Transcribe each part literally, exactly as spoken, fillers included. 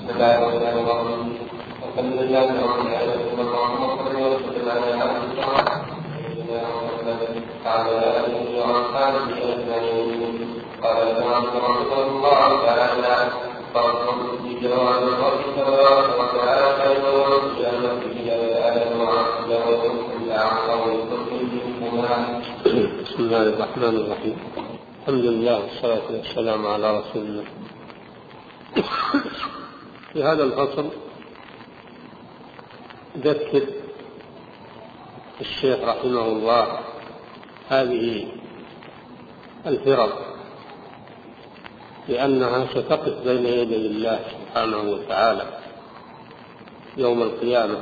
بسم الله الرحمن الرحيم. الحمد لله رب العالمين اللهم صل وسلم على عبدك سيدنا محمد وعلى اله واصحابه اجمعين. قال الامام رحمه الله تعالى: فصل في جواب الرب تبارك وتعالى خير وصيانه الى الادب وعقله بالاعصاب والتقليد. بسم الله الرحمن الرحيم. الحمد لله والصلاة والسلام على رسول الله. في هذا الفصل ذكر الشيخ رحمه الله هذه الفرق لأنها ستقف بين يدي الله سبحانه وتعالى يوم القيامة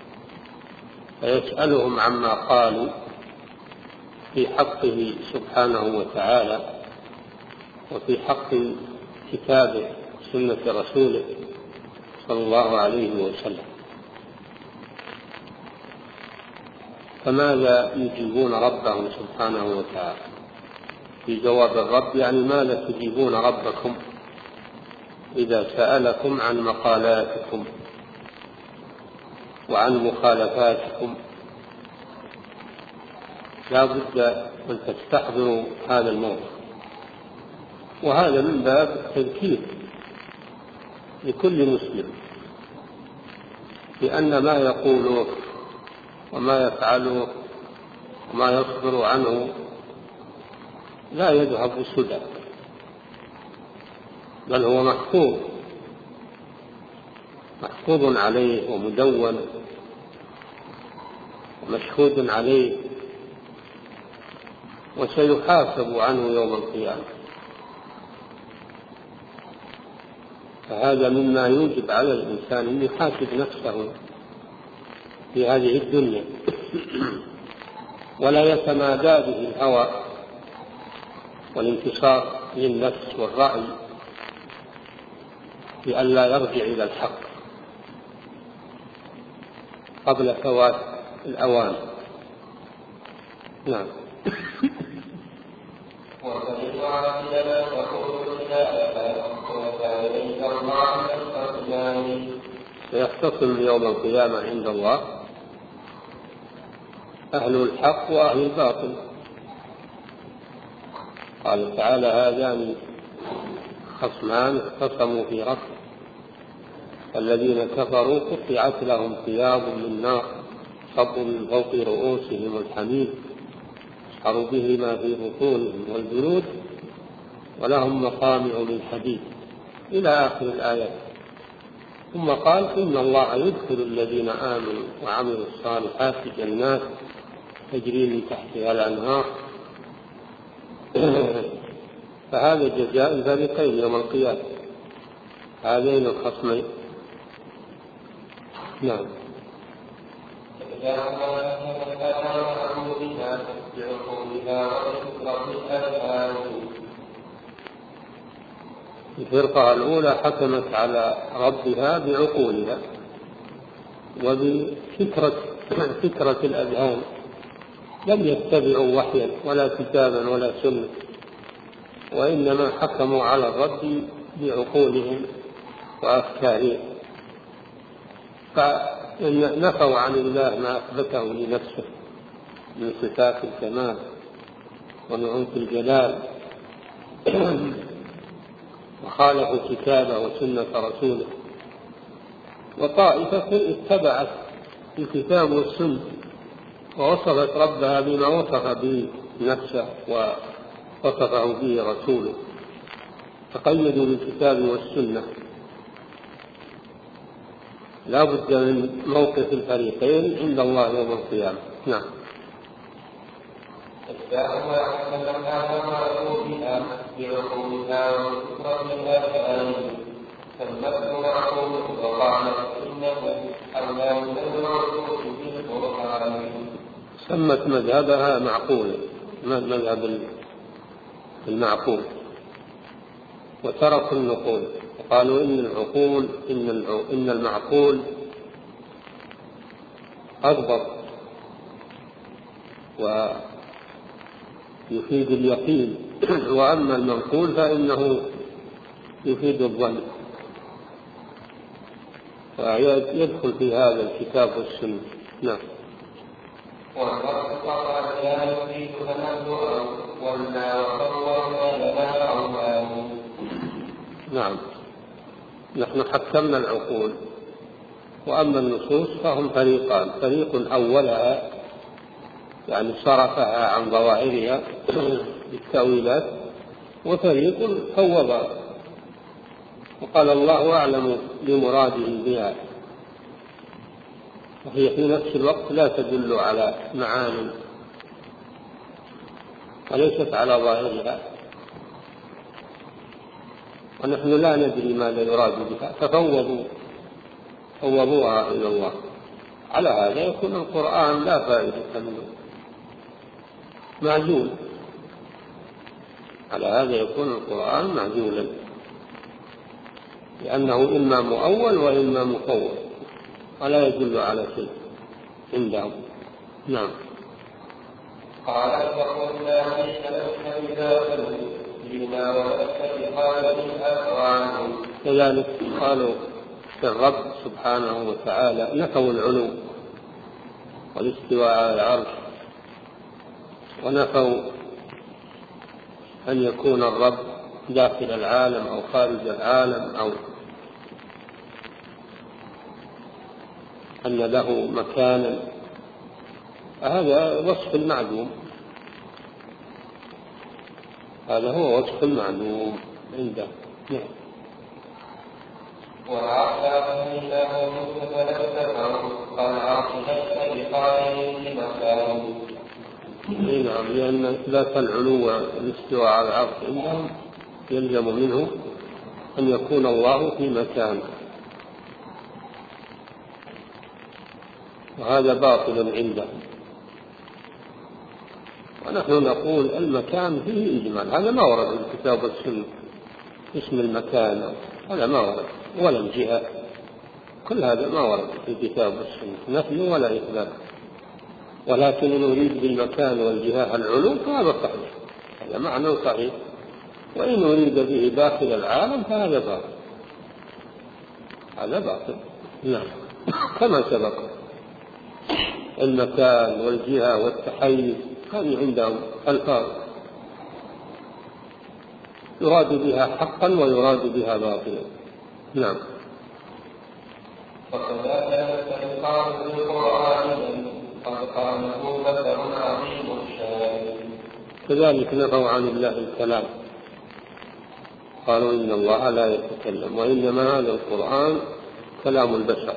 فيسألهم عما قالوا في حقه سبحانه وتعالى وفي حق كتابه سنة رسوله صلى الله عليه وسلم. فماذا يجيبون ربهم سبحانه وتعالى؟ في جواب الرب يعني ماذا تجيبون ربكم إذا سألكم عن مقالاتكم وعن مخالفاتكم؟ لا بد أن تستحضروا هذا الموقف، وهذا من باب التذكير لكل مسلم لأن ما يقوله وما يفعله وما يصبر عنه لا يذهب سدى، بل هو محفوظ محفوظ عليه ومدون ومشهود عليه وسيحاسب عنه يوم القيامة. فهذا مما يوجب على الإنسان أن يحاسب نفسه في هذه الدنيا ولا يتمادى به الهوى والانتصار للنفس والرأي لئلا يرجع إلى الحق قبل فوات الأوان. نعم. سيختصم يوم القيامة عند الله أهل الحق وأهل الباطل. قال تعالى: هذان خصمان اختصموا في ربهم الذين كفروا قطعت لهم ثياب من نار صب من فوق رؤوسهم الحميم يسحر به ما في بطونهم والجلود ولهم مقامع من حديد إلى آخر الآيات. ثم قال: إن الله يدخل الذين آمنوا وعملوا الصالحات جنات تجري من تحتها الأنهار. فهذا جزاء الفريقين يوم القيامة، هذين الخصمين. نعم. الفرقة الأولى حكمت على ربها بعقولها وبفكرة فكرة الأذهان، لم يتبعوا وحيا ولا كتابا ولا سنة، وإنما حكموا على الرب بعقولهم وأفكارهم، فنفوا عن الله ما أثبته لنفسه من صفات الكمال ونعوت الجلال وخالفوا كتابه وسنة رسوله. وطائفة اتبعت الكتاب والسنة ووصفت ربها بما وصف به نفسه ووصفه به رسوله، تقيدوا بالكتاب والسنة. لا بد من موقف الفريقين عند الله يوم القيامة. نعم. سمت مذهبها معقولا، مذهب المعقول، وتركوا النقول وقالوا إن العقول إن المعقول أضبط ويفيد اليقين، وأما المنقول فإنه يفيد الظن. فيدخل في هذا الكتاب والسنة. نعم. والرب قطع لا يريد تنبؤا ولا وصور لها عوام. نعم. نحن حكمنا العقول، وأما النصوص فهم فريقان: فريق أولها يعني صرفها عن ظواهرها بالتأويلات، وفريق فوضها وقال الله أعلم بمراده بها، وهي في نفس الوقت لا تدل على معاني وليست على ظاهرها، ونحن لا ندري ماذا يراد بها، ففوضوا فوضوها إلى الله. على هذا يكون القرآن لا فائدة منه، معزول. على هذا يكون القرآن معزولا، لأنه إما مؤول وإما مفوض، ولا يدل على شيء عندهم. نعم. قال فقلنا ليس لك إذا فلنا ولست بقال عنه. كذلك قالوا في الرب سبحانه وتعالى نفوا العلو والاستواء على العرش، ونفوا أن يكون الرب داخل العالم أو خارج العالم، أو أن له مكانا. هذا وصف المعدوم، هذا هو وصف المعدوم عنده. نعم. وعلى الله متفلسفه قال عاصمت بقائل لمكان. نعم، لأن إثبات العلو والاستواء على العرش عندهم يلزم منه أن يكون الله في مكان، وهذا باطل عندهم. ونحن نقول المكان فيه إجمال، هذا ما ورد في الكتاب والسنة. اسم المكان هذا ما ورد، ولا الجهة، كل هذا ما ورد في الكتاب والسنة، نفي ولا إثبات. ولكن نريد بالمكان والجهة العلو فهذا صحيح، هذا معنى صحيح. وإن نريد به داخل العالم فهذا باطل، هذا باطل. نعم. كما سبق المكان والجهة والتحيز هذه عندهم ألفاظ يراد بها حقا ويراد بها باطلا. نعم. وكذلك القرآن بالقرآن قد قامه بشر عظيم الشان. كذلك نفوا عن الله الكلام، قالوا إن الله لا يتكلم، وإنما هذا القرآن كلام البشر،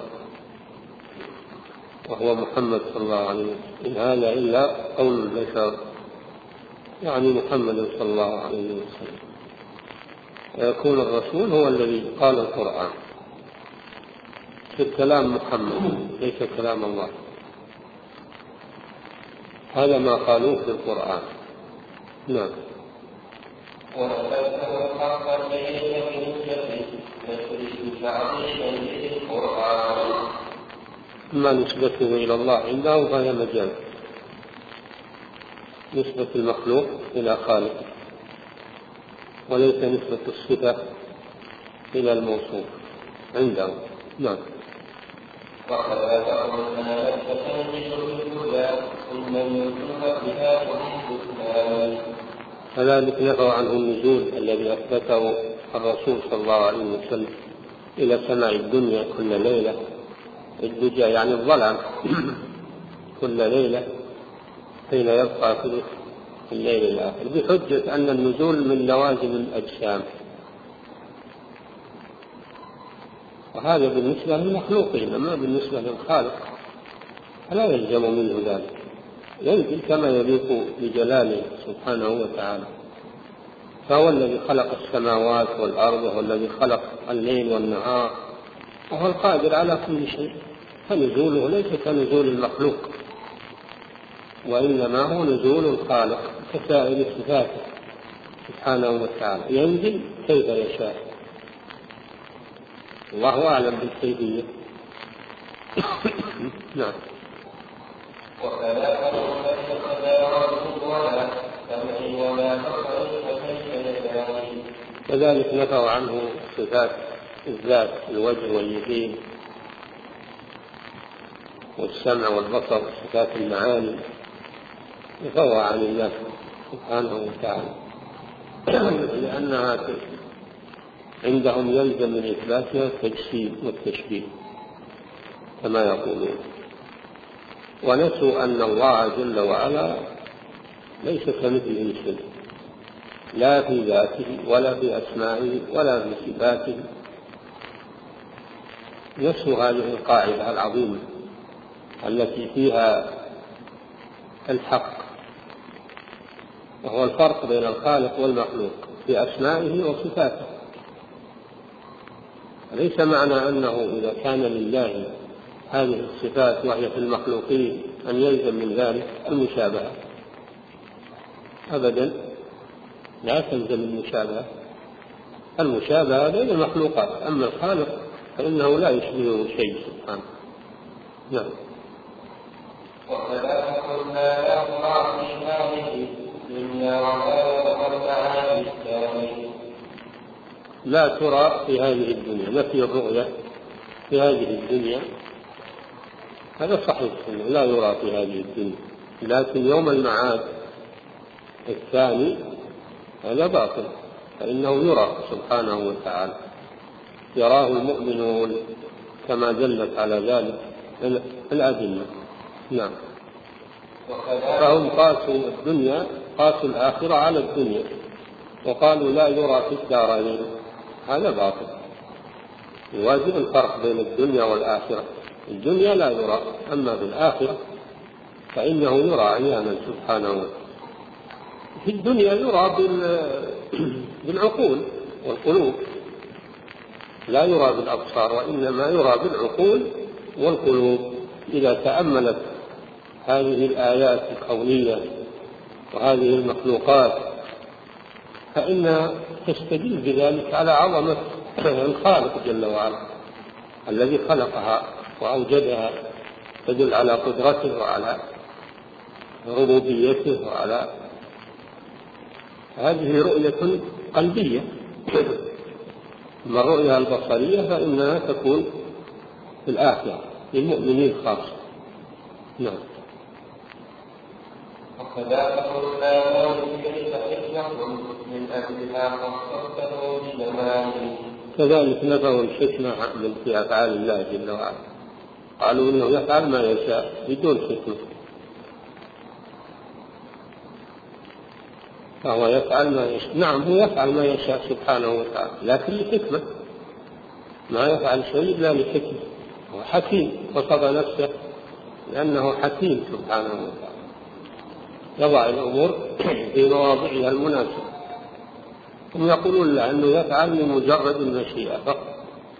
وهو محمد صلى الله عليه وسلم. إن هذا إلا قول البشر، يعني محمد صلى الله عليه وسلم. ويكون الرسول هو الذي قال القرآن، في الكلام محمد ليس كلام الله. هذا ما قالوه في القرآن. نعم. ما نسبته إلى الله عنده فهي مجال، نسبة المخلوق إلى خالقه، وليس نسبة الصفة إلى الموصوف عنده. نعم. كذلك نفوا عنه النزول الذي أثبته الرسول صلى الله عليه وسلم إلى سماء الدنيا كل ليلة، الدجى يعني الظلام كل ليلة حين يبقى في الليل الآخر، بحجة أن النزول من لوازم الأجسام، وهذا بالنسبة للمخلوقين، أما بالنسبة للخالق فلا يلزم منه ذلك، ينزل كما يليق بجلاله سبحانه وتعالى. فهو الذي خلق السماوات والأرض، وهو الذي خلق الليل والنهار، وهو القادر على كل شيء، فنزوله ليس كنزول المخلوق، وإنما هو نزول الخالق كسائر صفاته سبحانه وتعالى، ينزل كيف يشاء، الله أعلم بالكيفية. نعم. كذلك نفوا عنه صفات الذات، الوجه واليدين والسمع والبصر صفات المعاني فهو عن الله سبحانه وتعالى، لأنها عندهم يلزم من إثباتها التجسيم والتشبيه كما يقولون، ونسوا أن الله جل وعلا ليس كمثله شيء، لا في ذاته ولا في أسمائه ولا في صفاته. نسوا هذه القاعدة العظيمة التي فيها الحق، وهو الفرق بين الخالق والمخلوق في أسمائه وصفاته. ليس معنى أنه إذا كان لله هذه الصفات وهي في المخلوقين أن يلزم من ذلك المشابهة، أبدا لا تلزم المشابهة. المشابهة بين المخلوقات، أما الخالق فإنه لا يشبهه شيء سبحانه. نعم. وكذا قلنا لا ترى في هذه الدنيا ولا تقربها في الثاني. لا ترى في هذه الدنيا، نفي الرؤية في هذه الدنيا هذا صحيح أنه لا يرى في هذه الدنيا، لكن يوم المعاد الثاني هذا باطل، فإنه يرى سبحانه وتعالى، يراه المؤمنون كما دلت على ذلك الأدلة. نعم. فهم قاسوا الدنيا، قاسوا الآخرة على الدنيا، وقالوا لا يرى في الدارين، هذا باطل. يواجب الفرق بين الدنيا والآخرة، الدنيا لا يرى، أما بالآخرة فإنه يرى عيانا سبحانه وتعالى. في الدنيا يرى بالعقول والقلوب، لا يرى بالأبصار، وإنما يرى بالعقول والقلوب. إذا تأملت هذه الآيات الكونية وهذه المخلوقات فإنها تستدل بذلك على عظمة الخالق جل وعلا الذي خلقها وأوجدها، تدل على قدرته وعلى ربوبيته، وعلى هذه رؤية قلبية. أما الرؤية البصرية فإنها تكون في الآخرة للمؤمنين خاصة. نعم. وكذا قلنا لهم كيف حكمة من أجلها خصصته بجماله. كذلك نفوا الحكمة في أفعال الله جل وعلا، قالوا إنه يفعل ما يشاء بدون حكمة، فهو يفعل ما يشاء. نعم هو يفعل ما يشاء سبحانه وتعالى، لكن لحكمة، ما يفعل شيء إلا لحكمة. هو حكيم، وصف نفسه لأنه حكيم سبحانه وتعالى، يضع الأمور في مواضعها المناسبة. هم يقولون لأنه يفعل لمجرد المشيئة فقط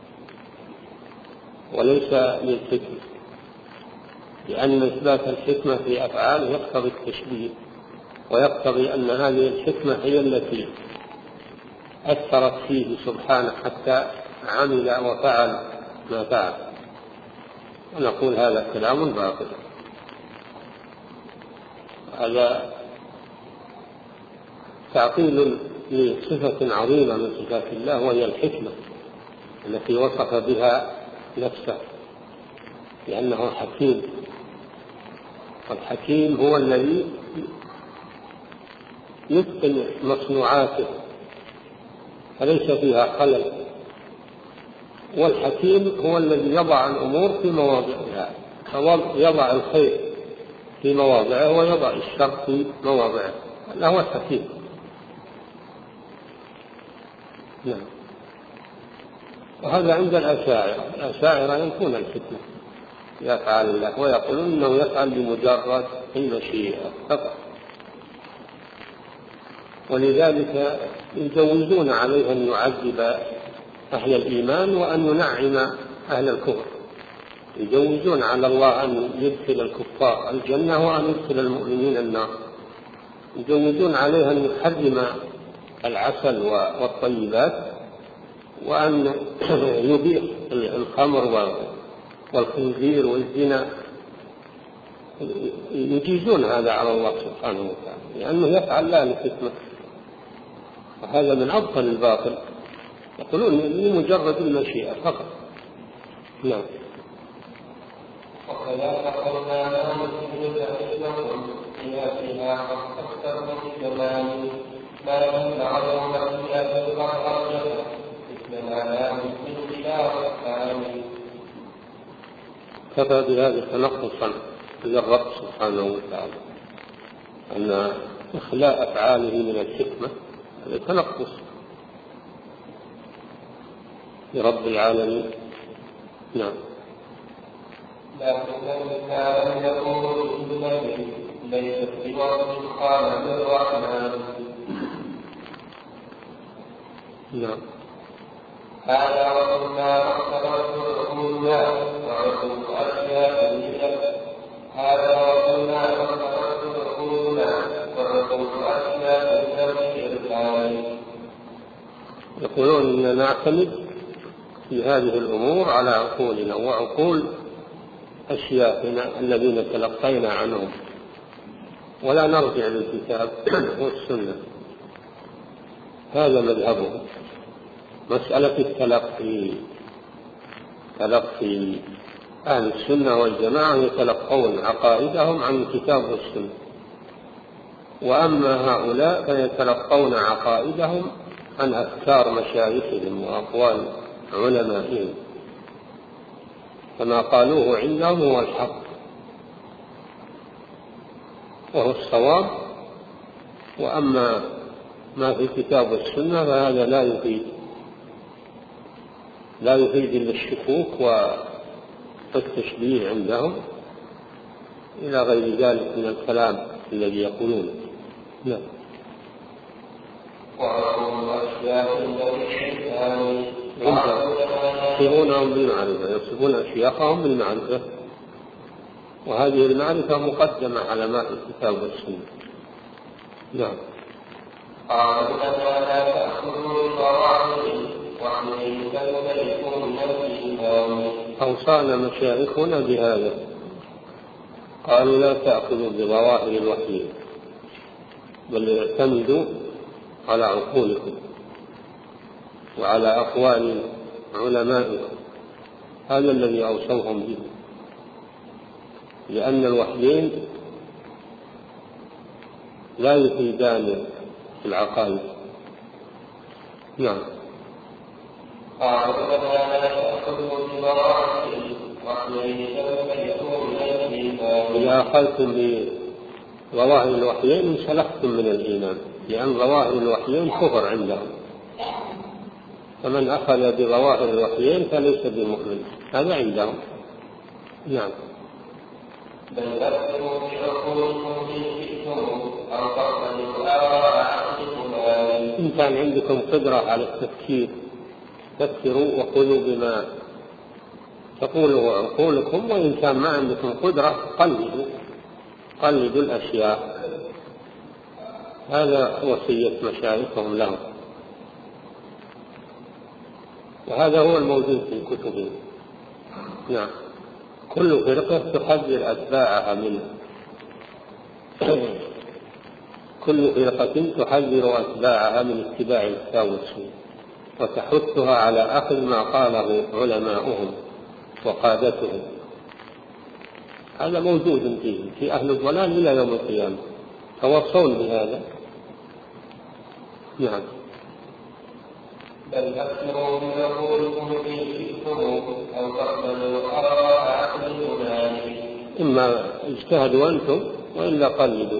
وليس للحكمة، لأن إثبات الحكمة في أفعاله يقتضي التشبيه، ويقتضي أن هذه الحكمة هي التي أثرت فيه سبحانه حتى عمل وفعل ما فعل. ونقول هذا كلام باطل. هذا تعطيل لصفة عظيمة من صفات الله، وهي الحكمة التي وصف بها نفسه، لأنه حكيم. والحكيم هو الذي يتقن مصنوعاته فليس فيها خلل، والحكيم هو الذي يضع الأمور في مواضعها، يضع الخير في مواضعه ويضع الشر في مواضعه، هذا هو الحكيم. نعم. وهذا عند الأشاعرة، الأشاعرة ينفون الحكمة يفعل الله، ويقولون إنه يفعل بمجرد المشيئة فقط، ولذلك يجوزون عليه أن يعذب أهل الإيمان وأن ينعم أهل الكفر. يجوزون على الله أن يدخل الكفار الجنة وأن يدخل المؤمنين النار. يجوزون عليه أن يحرم العسل والطيبات وأن يبيح الخمر والخنزير والزنا. يجيزون هذا على الله سبحانه وتعالى لأنه يفعل لا لحكمة، وهذا من أبطل الباطل. يقولون لمجرد المشيئة فقط. نعم. وكذلك قلنا لا نسجد فإنكم فيها فيها قد أكثر من زمان ما لم نعلم فيها في الأرض مثل الآلام من خلاف الثاني. كفى بهذا تنقصا للرب سبحانه وتعالى أن إخلاء أفعاله من الحكمة هذا تنقص لرب العالمين. نعم. لكن الإنسان يقول بالنبي ليست بوصف قال بالرحمن. نعم. هذا وقلنا مرتبة الأولى وعقوب أشياء كثيرة. هذا وقلنا مرتبة الأولى وعقوب أشياء كثيرة. يقولون إننا نعتمد في هذه الأمور على عقولنا وعقول أشياخنا الذين تلقينا عنهم، ولا نرجع للكتاب والسنة. هذا مذهبهم. مسألة التلقي تلقي أهل السنة والجماعة يتلقون عقائدهم عن الكتاب والسنة، وأما هؤلاء فيتلقون عقائدهم عن أفكار مشايخهم وأقوال علمائهم، فما قالوه عندهم هو الحق وهو الصواب، وأما ما في الكتاب والسنة فهذا لا يفيد لا يفيد إلا الشكوك والتشبيه عندهم إلى غير ذلك من الكلام الذي يقولونه. لا. يصفونهم بالمعرفة، يصفون أشياخهم بالمعرفة، وهذه المعرفة مقدمة على ما في الكتاب والسنة. نعم. قالوا لنا لا تأخذوا بالظواهر وحملوا كلمتكم من الإيمان. أوصانا مشايخنا بهذا، قالوا لا تأخذوا بظواهر الوحي بل اعتمدوا على عقولكم وعلى أقوال علمائكم. هذا الذي أوصوهم به، لأن الوحيين لا يفيدان في العقائد. نعم. قالوا لنا لا تأخذوا بظواهر الوحيين فليكون الإيمان. إذا أخذتم بظواهر الوحيين انسلختم من الإيمان، لأن ظواهر الوحيين كفر عندهم، فمن أخذ بظواهر الوحيين فليس بمؤمن، هذا عندهم. نعم. بل أكثروا بعقولكم إن شئتم أو تقبلوا آراء عقلكم. إن كان عندكم قدرة على التفكير فكروا وخذوا بما تقوله عقولكم، وإن كان ما عندكم قدرة قلدوا قلدوا الأشياء. هذا وصية مشايخهم لهم، وهذا هو الموجود في كتبهم. نعم. كل فرقة تحذر أتباعها منه، كل فرقة تحذر أتباعها من اتباع الكتاب والسنة، وتحثها على أخذ ما قاله علماؤهم وقادتهم. هذا موجود فيه في أهل الضلال إلى يوم القيامة، توصون بهذا. نعم. بل أكثروا من عقولكم إن شئتم أو تقبلوا آراء عقلكم. إما اجتهدوا أنتم وإلا قلدوا،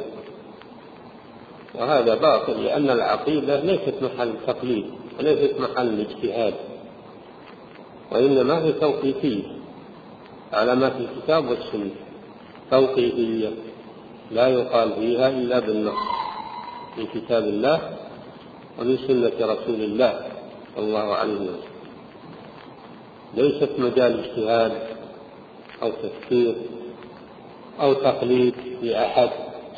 وهذا باطل، لأن العقيدة ليست محل تقليد وليست محل اجتهاد، وإنما هي توقيفية على ما في الكتاب والسنة، توقيفية لا يقال فيها إلا بالنص من كتاب الله ومن سنة رسول الله صلى الله عليه وسلم، ليست مجال اجتهاد أو تفكير أو تقليد لأحد.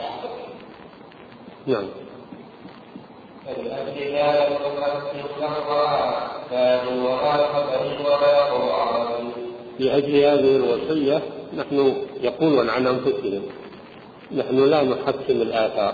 نعم. لأجل هذه الوصية نحن يقولون عن أنفسهم نحن لا نحكم الآثار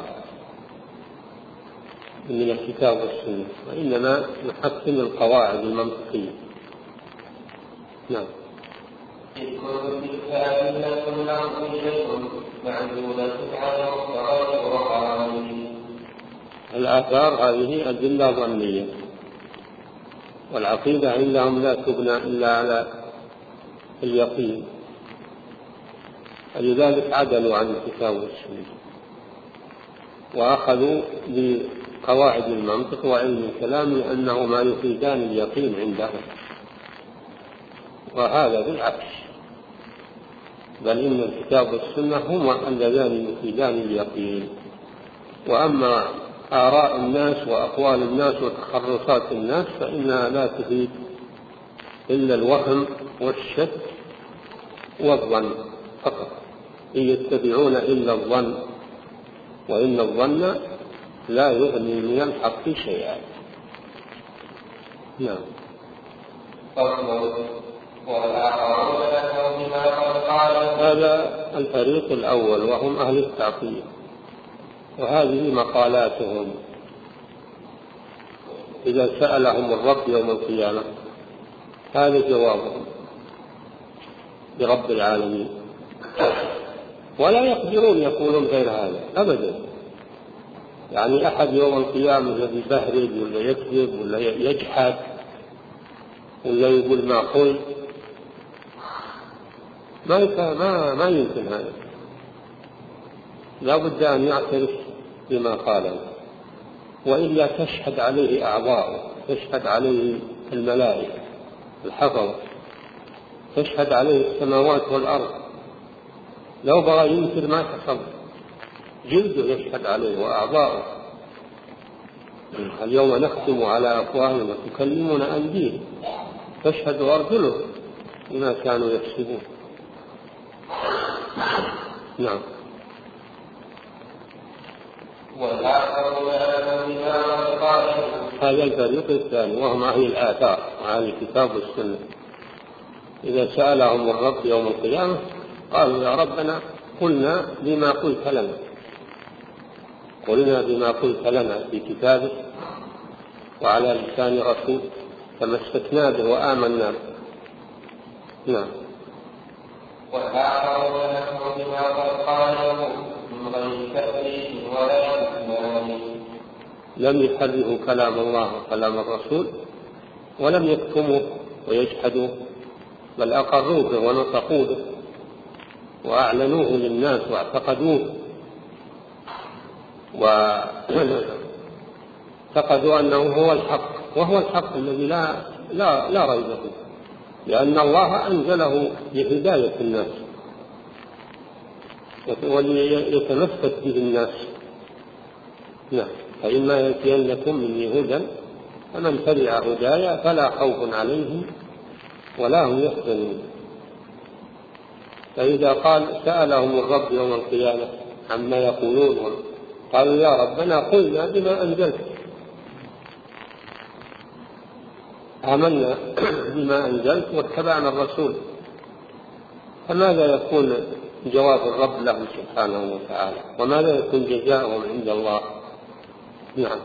من الكتاب والسنة، وإنما نحكم القواعد المنطقية. نعم. إذ كنت الكتاب لكم الأرض إليكم معدودة على مقتضى القرآن. الآثار هذه أدلة ظنية، والعقيدة عندهم لا تبنى إلا على اليقين، لذلك عدلوا عن الكتاب والسنة وأخذوا بقواعد المنطق وعلم الكلام لأنه ما يفيدان اليقين عندهم، وهذا بالعكس، بل إن الكتاب والسنة هما اللذان يفيدان اليقين. وأما آراء الناس وأقوال الناس وتخرصات الناس فإنها لا تفيد إلا الوهم والشك والظن فقط، إن يتبعون إلا الظن وإن الظن لا يغني من الحق شيئا. نعم. هذا الفريق الأول وهم أهل التعطيل، وهذه مقالاتهم. إذا سألهم الرب يوم القيامة هذا جوابهم برب العالمين، ولا يقدرون يقولون غير هذا أبدا. يعني أحد يوم القيامة الذي يبهرج ولا يكذب ولا يجحد ولا يقول ما قل ما ما ما يمكن هذا، لا بد أن يعترف بما قاله، وإلا تشهد عليه أعضاؤه، تشهد عليه الملائكة الحفظة، تشهد عليه السماوات والأرض. لو بغى ينكر ما تصدق، جلده يشهد عليه وأعضاؤه. اليوم نختم على أفواههم وتكلمنا أيديهم تشهد أرجلهم بما كانوا يكسبون. نعم. هذا الفريق الثاني وهم أهل الآثار وأهل الكتاب والسنة. إذا سألهم الرب يوم القيامة قالوا يا ربنا قلنا بما قلت لنا، قلنا بما قلت لنا في كتابك وعلى لسان رسول تمسكنا به وآمنا به. نعم. وآخرون نحن بما قد قاله من غير تأويل ولا إثمان. لم يحرفوا كلام الله وكلام الرسول ولم يكتموا ويجحدوا، بل أقروا به ونطقوا به وأعلنوه للناس واعتقدوه، واعتقدوا أنه هو الحق، وهو الحق الذي لا لا لا ريب فيه، لأن الله أنزله لهداية الناس وليتمسك به الناس. نعم. فإما يأتينكم مني هدى فمن تبع هدايا فلا خوف عليهم ولا هم يحزنون. فإذا قال سألهم الرب يوم القيامة عما يقولون قالوا يا ربنا قلنا بما أنزلت، آمنا بما أنزلت واتبعنا الرسول، فماذا يكون جواب الرب له سبحانه وتعالى، وماذا يكون جزاؤهم عند الله؟ نعم.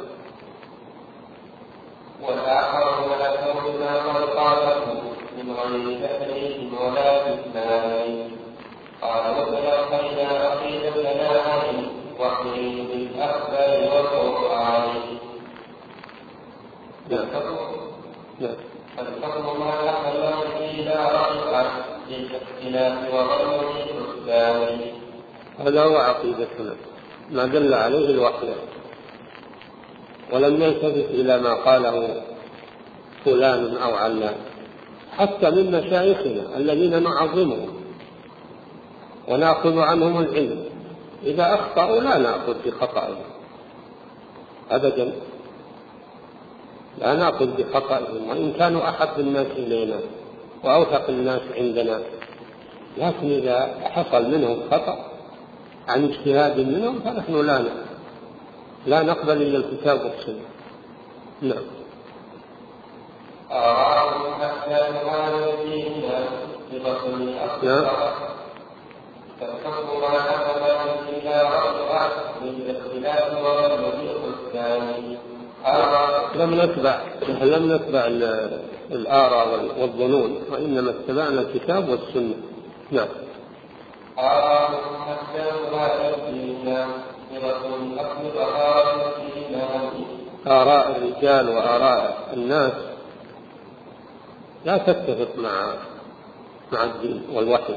والآخرون لكم بما قد قالوا من غير تأويل ولا إثمان. قال وتلقينا عقيدتنا عنه واحمل بالأخبار والقرآن. فالحكم ما يحمل إلى رأي للاختلاف وغير الإسلام. هذا هو عقيدتنا ما دل عليه الوحي، ولم يلتفت إلى ما قاله فلان أو علان، حتى من مشايخنا الذين نعظمهم ونأخذ عنهم العلم، إذا أخطأوا لا نأخذ بخطأهم أبدا، لا نأخذ بخطأهم وإن كانوا أحب الناس إلينا وأوثق الناس عندنا، لكن إذا حصل منهم خطأ عن اجتهاد منهم فنحن لا لا نقبل إلا الكتاب والسنة. نعم. أراهم حتى يقال فيهما بغسل الأخطاء فالحكم ما حمل إلى رأي من الاختلاف وغير الإسلام. أراهم لم نتبع لم نتبع الآراء والظنون، وإنما اتبعنا الكتاب والسنة. نعم. آراء الرجال وآراء الناس لا تتفق مع مع الدين والوحي،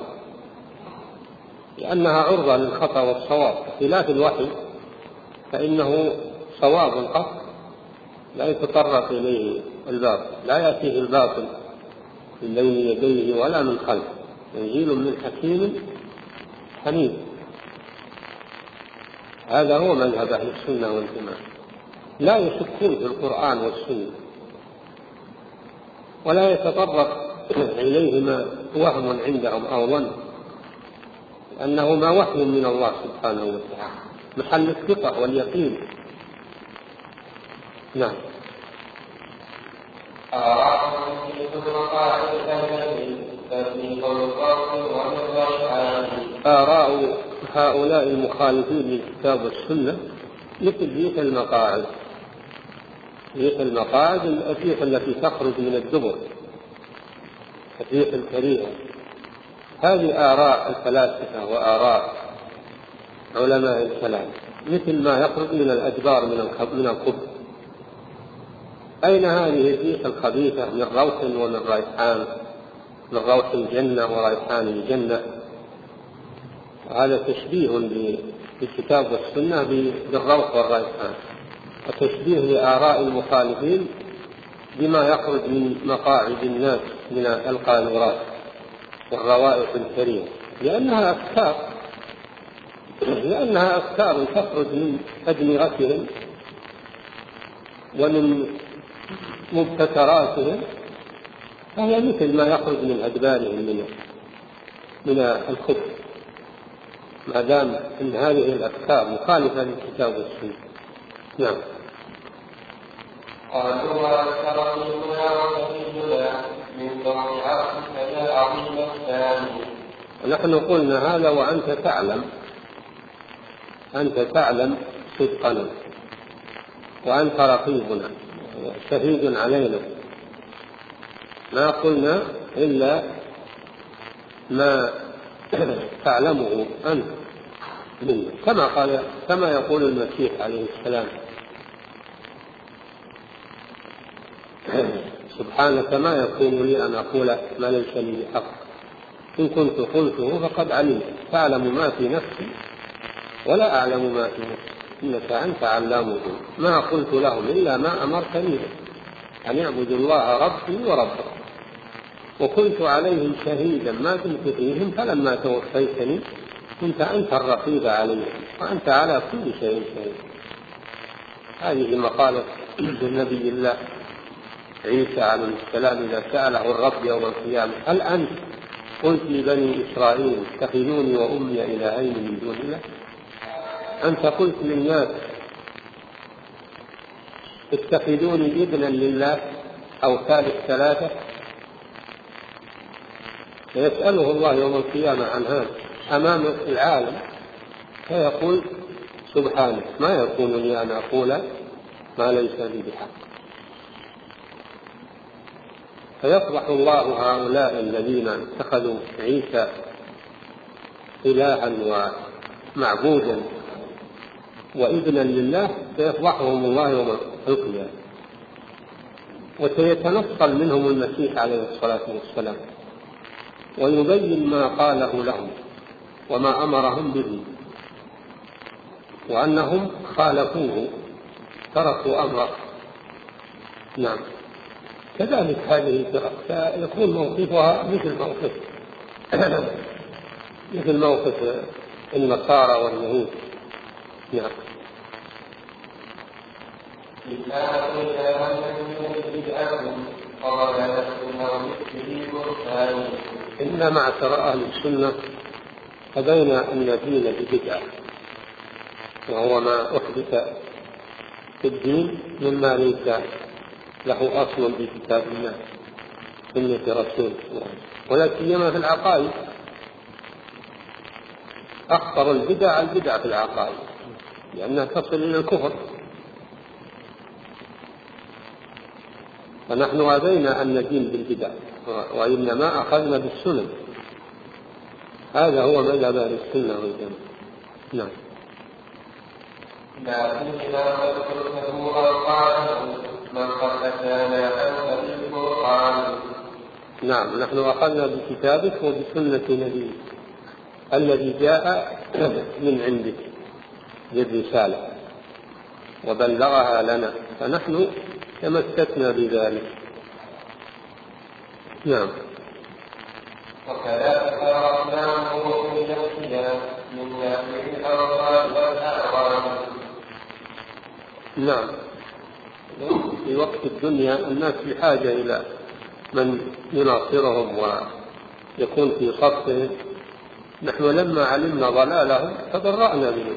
لأنها عرضة للخطأ والصواب، خلاف الوحي فإنه صواب قط لا يتطرق إليه الباطل، لا يأتيه الباطل من بين يديه ولا من خلفه، تنزيل من حكيم حميد. هذا هو مذهب أهل السنة والجماعة، لا يشكون في القرآن والسنة ولا يتطرق إليهما وهم عندهم أو ظن، أنهما وحي من الله سبحانه وتعالى محل الثقة واليقين. نعم. آراء هؤلاء المخالفين للكتاب والسنة مثل ريح المقاعد، ريح المقاعد الريح التي تخرج من الدبر، الريح الكريهة، هذه آراء الفلاسفة وآراء علماء الكلام، مثل ما يخرج من الأدبار من القبر. أين هذه الريح الخبيثة من روح ومن ريحان، من روح الجنة وريحان الجنة؟ هذا تشبيه بالكتاب والسنة بالروح والريحان، وتشبيه لآراء المخالفين بما يخرج من مقاعد الناس من القاذورات والروائح الكريمة، لأنها أفكار لأنها أفكار تخرج من أدمغتهم ومن مبتكراتهم، فهي مثل ما يخرج من أدبارهم من من الخبث، ما دام أن هذه الأفكار مخالفة للكتاب والسنة. نعم. قالوا وأكثر منها وكثيرا من ضوء عقلك يا عظيم الثاني. نحن قلنا هذا وأنت تعلم، أنت تعلم صدقنا، وأنت رقيبنا شهيد علينا، ما قلنا إلا ما تعلمه أنت منا، كما قال كما يقول المسيح عليه السلام: سبحانك ما يكون لي أن أقول ما ليس لي بحق، إن كنت قلته فقد علمت، تعلم ما في نفسي ولا أعلم ما في نفسي، إنك أنت علام الغيوب. ما قلت لهم إلا ما أمرتني أن يعبدوا الله ربي وربكم، وكنت عليهم شهيدا ما دمت فيهم، فلما توفيتني كنت أنت الرقيب عليهم وأنت على كل شيء شهيد. هذه مقالة النبي الله عيسى عليه السلام إذا سأله الرب يوم القيامة: هل أنت قلت لبني إسرائيل اتخذوني وأمي إلهين من دون الله؟ أنت قلت للناس اتخذوني ابنا لله أو ثالث ثلاثة؟ فيسأله الله يوم القيامة عن هذا أمام العالم، فيقول: سبحانك ما يكون لي أن أقول ما ليس لي بحق. فيفضح الله هؤلاء الذين اتخذوا عيسى إلها ومعبودا وابنا لله، فيفضحهم الله يوم القيامة، وسيتنصل منهم المسيح عليه الصلاة والسلام ويبين ما قاله لهم وما أمرهم به، وأنهم خالفوه تركوا أمره. نعم. كذلك هذه الفرق سيكون موقفها مثل موقف مثل موقف النصارى واليهود. نعم. إن معشر أهل السنة أبينا أن ندين ببدعة، وهو ما أحدث في الدين مما ليس له أصل في كتاب الله سنة رسول الله، ولا سيما في العقائد. أخطر البدع البدع في العقائد، لأنها تصل إلى الكفر. فنحن أبينا أن ندين بالبدع، وإنما أخذنا بالسنن. هذا هو مذهب أهل السنة والجماعة. نعم. لكننا نذكره القرآن من قد كان أنت بالقرآن. نعم، نحن أخذنا بكتابك وبسنة نبيك الذي جاء من عندك بالرسالة وبلغها لنا، فنحن تمسكنا بذلك. نعم. وكذلك عرفناه في نفسنا من نافع الأوصال والأعوام. نعم. في وقت الدنيا الناس بحاجة إلى من يناصرهم ويكون في صفهم. نحن لما علمنا ضلالهم تبرأنا منه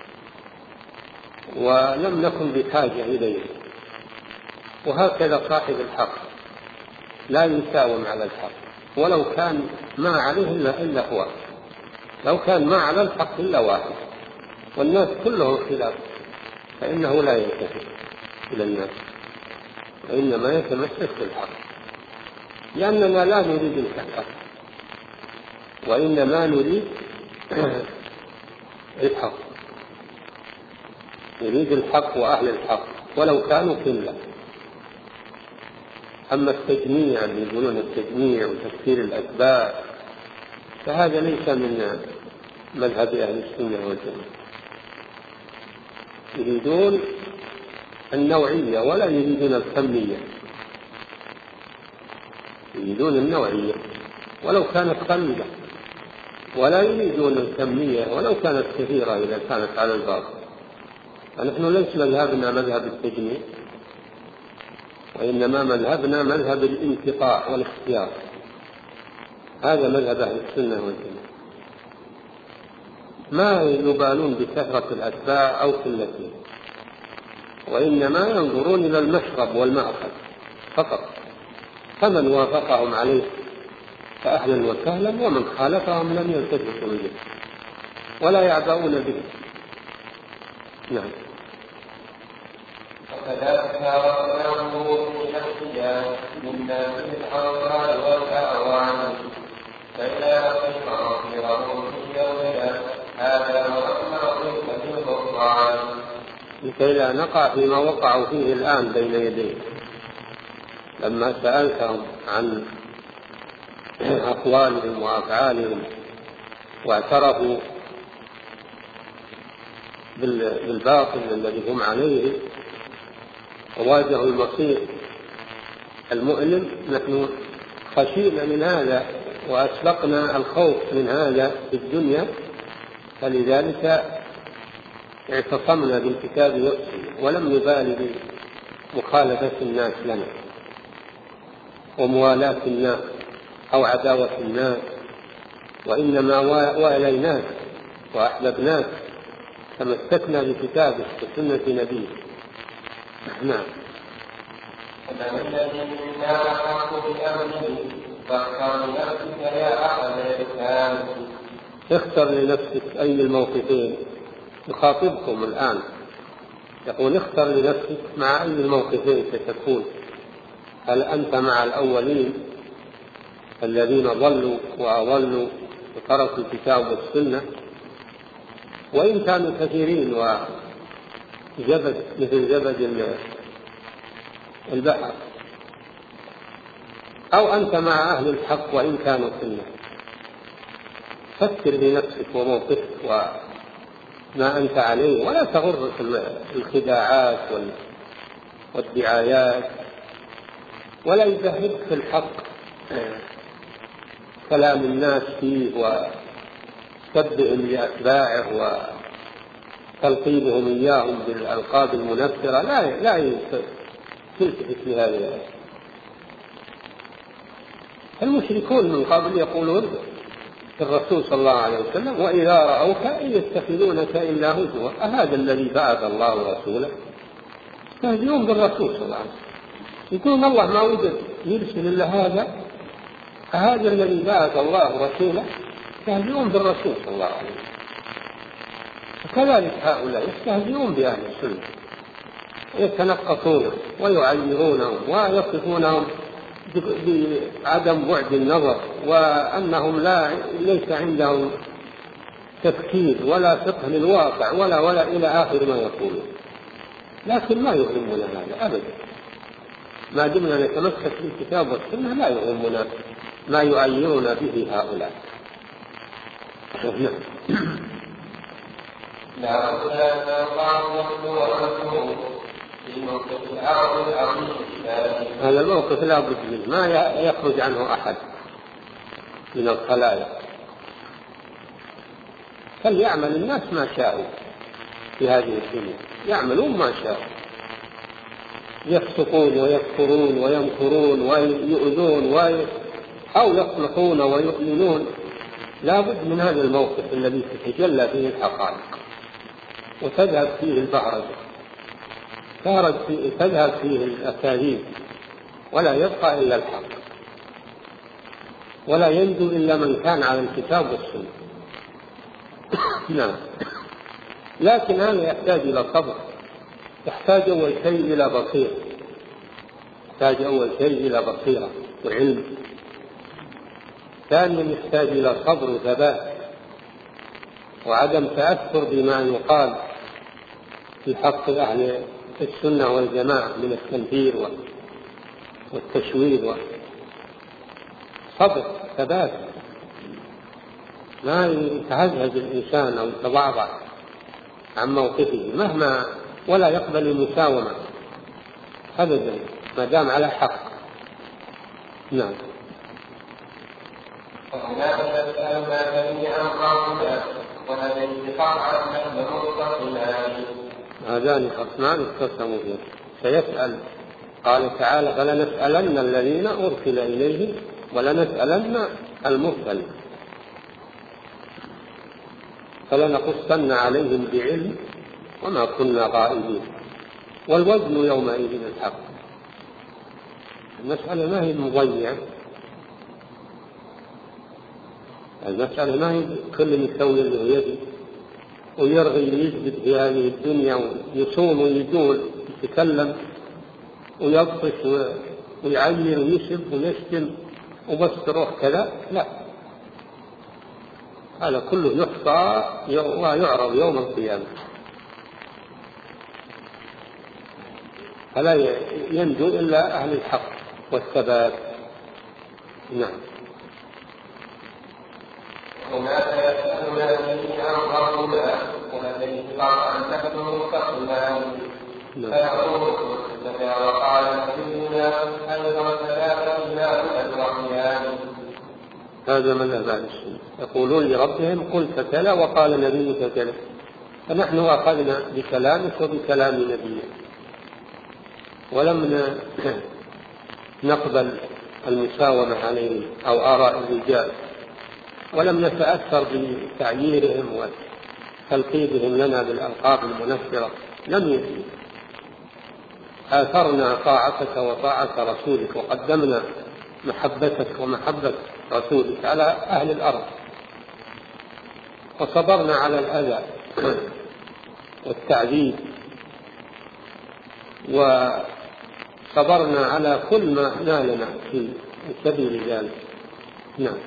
ولم نكن بحاجة إليه. وهكذا صاحب الحق لا يساوم على الحق، ولو كان ما عليه إلا, إلا هو، لو كان ما على الحق إلا واحد والناس كلهم خلاف، فإنه لا يلتفت إلى الناس وإنما يتمسك بالحق، لأننا لا نريد الحق وإنما نريد الحق، نريد الحق وأهل الحق ولو كانوا قلة. أما التجميع اللي يقولون التجميع وتكفير الأسباب فهذا ليس من مذهب أهل السنة والجماعة. يريدون النوعية ولا يريدون الكمية، يريدون النوعية ولو كانت قليلة، ولا يريدون الكمية ولو كانت كثيرة إذا كانت على الباطل. فنحن ليس مذهبنا مذهب التجميع، وإنما مذهبنا مذهب الانتقاء والاختيار. هذا مذهب أهل السنة والجماعة، ما يبالون بكثرة الأتباع أو قلتهم، وإنما ينظرون إلى المشرب والمأخذ فقط، فمن وافقهم عليه فأهلا وسهلا، ومن خالفهم لم يلتفتوا إليه ولا يعبؤون به. نعم. وكذلك عرفناه في نفسنا من نافع الأوصال والأعوام فإذا لقيت مغفره في يومنا هذا وأمر بالغفران، لكي لا نقع فيما وقعوا فيه الآن بين يديه. لما سألتهم عن أقوالهم وأفعالهم واعترفوا بالباطل الذي هم عليه وواجهوا المصير المؤلم، نحن خشينا من هذا وأسبقنا الخوف من هذا في الدنيا، فلذلك اعتصمنا بالكتاب والسنة ولم نبالي بمخالفة الناس لنا وموالاة الناس أو عداوة الناس، وإنما واليناك وأحببناك، تمسكنا بكتابه وسنة نبيه. نعم. فمن الذي منا أحق بأمره فاختر لنفسك يا أحد الإسلام. اختر لنفسك أي الموقفين، يخاطبكم الآن يقول اختر لنفسك مع أي الموقفين ستكون. هل أنت مع الأولين الذين ضلوا وأضلوا وتركوا الكتاب والسنة وإن كانوا كثيرين وزبد مثل زبد البحر، أو أنت مع أهل الحق وإن كانوا قلة؟ فكر بنفسك وموقفك وما أنت عليه، ولا تغرك الخداعات والدعايات، ولا يذهبك في الحق كلام الناس فيه وسبهم لأتباعه وتلقيبهم إياهم بالألقاب المنفرة. لا لا تلتفت لهذه. المشركون من قبل يقولون الرسول صلى الله عليه وسلم وإذا رأوك إن يتخذونك إلا هزوا، أهذا الذي بعث الله رسوله؟ يستهزئون بالرسول صلى الله عليه وسلم، يقولون الله ما وجد يرسل إلا هذا، أهذا الذي بعث الله رسوله؟ يستهزئون بالرسول صلى الله عليه وسلم. فكذلك هؤلاء يستهزئون بأهل السنة يتنقصونه ويعيرونهم ويصفونهم بعدم بعد النظر، وأنهم لا ليس عندهم تفكير ولا فقه للواقع ولا ولا إلى آخر ما يقولون. لكن ما يهمنا هذا أبدا، ما دمنا نتمسك بالكتاب والسنة لا يهمنا ما يعيرون به هؤلاء. هذا الموقف لا بد منه، ما يخرج عنه أحد من الخلائق. فليعمل الناس ما شاءوا في هذه الدنيا، يعملون ما شاءوا، يفسقون ويكفرون ويمكرون ويؤذون وي... أو يصلحون ويؤمنون. لا بد من هذا الموقف الذي تتجلى فيه الحقائق وتذهب فيه البهرجة، تذهب فيه الأكاذيب، ولا يبقى إلا الحق، ولا ينجو إلا من كان على الكتاب والسنة. نعم. لكن هذا يحتاج إلى صبر، يحتاج أول شيء إلى بصيرة، يحتاج أول شيء إلى بصيرة وعلم. ثانيا يحتاج إلى صبر وثبات وعدم تأثر بما يقال في حق أهل السنة والجماعة من التنفير والتشويه. صبر ثبات، ما يتهزهز الإنسان أو يتضعضع عن موقفه مهما، ولا يقبل المساومة أبدا ما دام على حق. نعم. هذان خصمان اختصموا فيه سيسأل. قال تعالى: فلنسألن الذين أرسل إليهم ولنسألن المرسلين فلنقصن عليهم بعلم وما كنا غائبين والوزن يومئذ الحق. المسألة ما هي مضيعة، المسألة ما هي كل يسوي اللي يده ويرغي ويثبت في هذه الدنيا ويصوم ويجول يتكلم ويبطش ويعير ويسب ويشتم وبس تروح كذا. لا، هذا كله يحصى ويعرض يوم القيامة، فلا ينجو إلا أهل الحق والثبات. نعم. هناك يسألون الذين أنظروا له والذين استطاع أن تكتموا مستقبلا فيقول سمع وقال نبينا أيضا ثلاثة إلا الرحمن. هذا من أهل السنة يقولون لربهم: قل فتلا وقال نبيك كذا. فنحن أخذنا بكلامك وبكلام نبيك ولم نقبل المساومة عليهم أو آراء الرجال، ولم نتأثر بتعييرهم وتلقيبهم لنا بالألقاب المنفرة. لم يجب. آثرنا طاعتك وطاعة رسولك وقدمنا محبتك ومحبة رسولك على أهل الأرض، وصبرنا على الأذى والتعذيب، وصبرنا على كل ما نالنا في سبيل ذلك. نعم.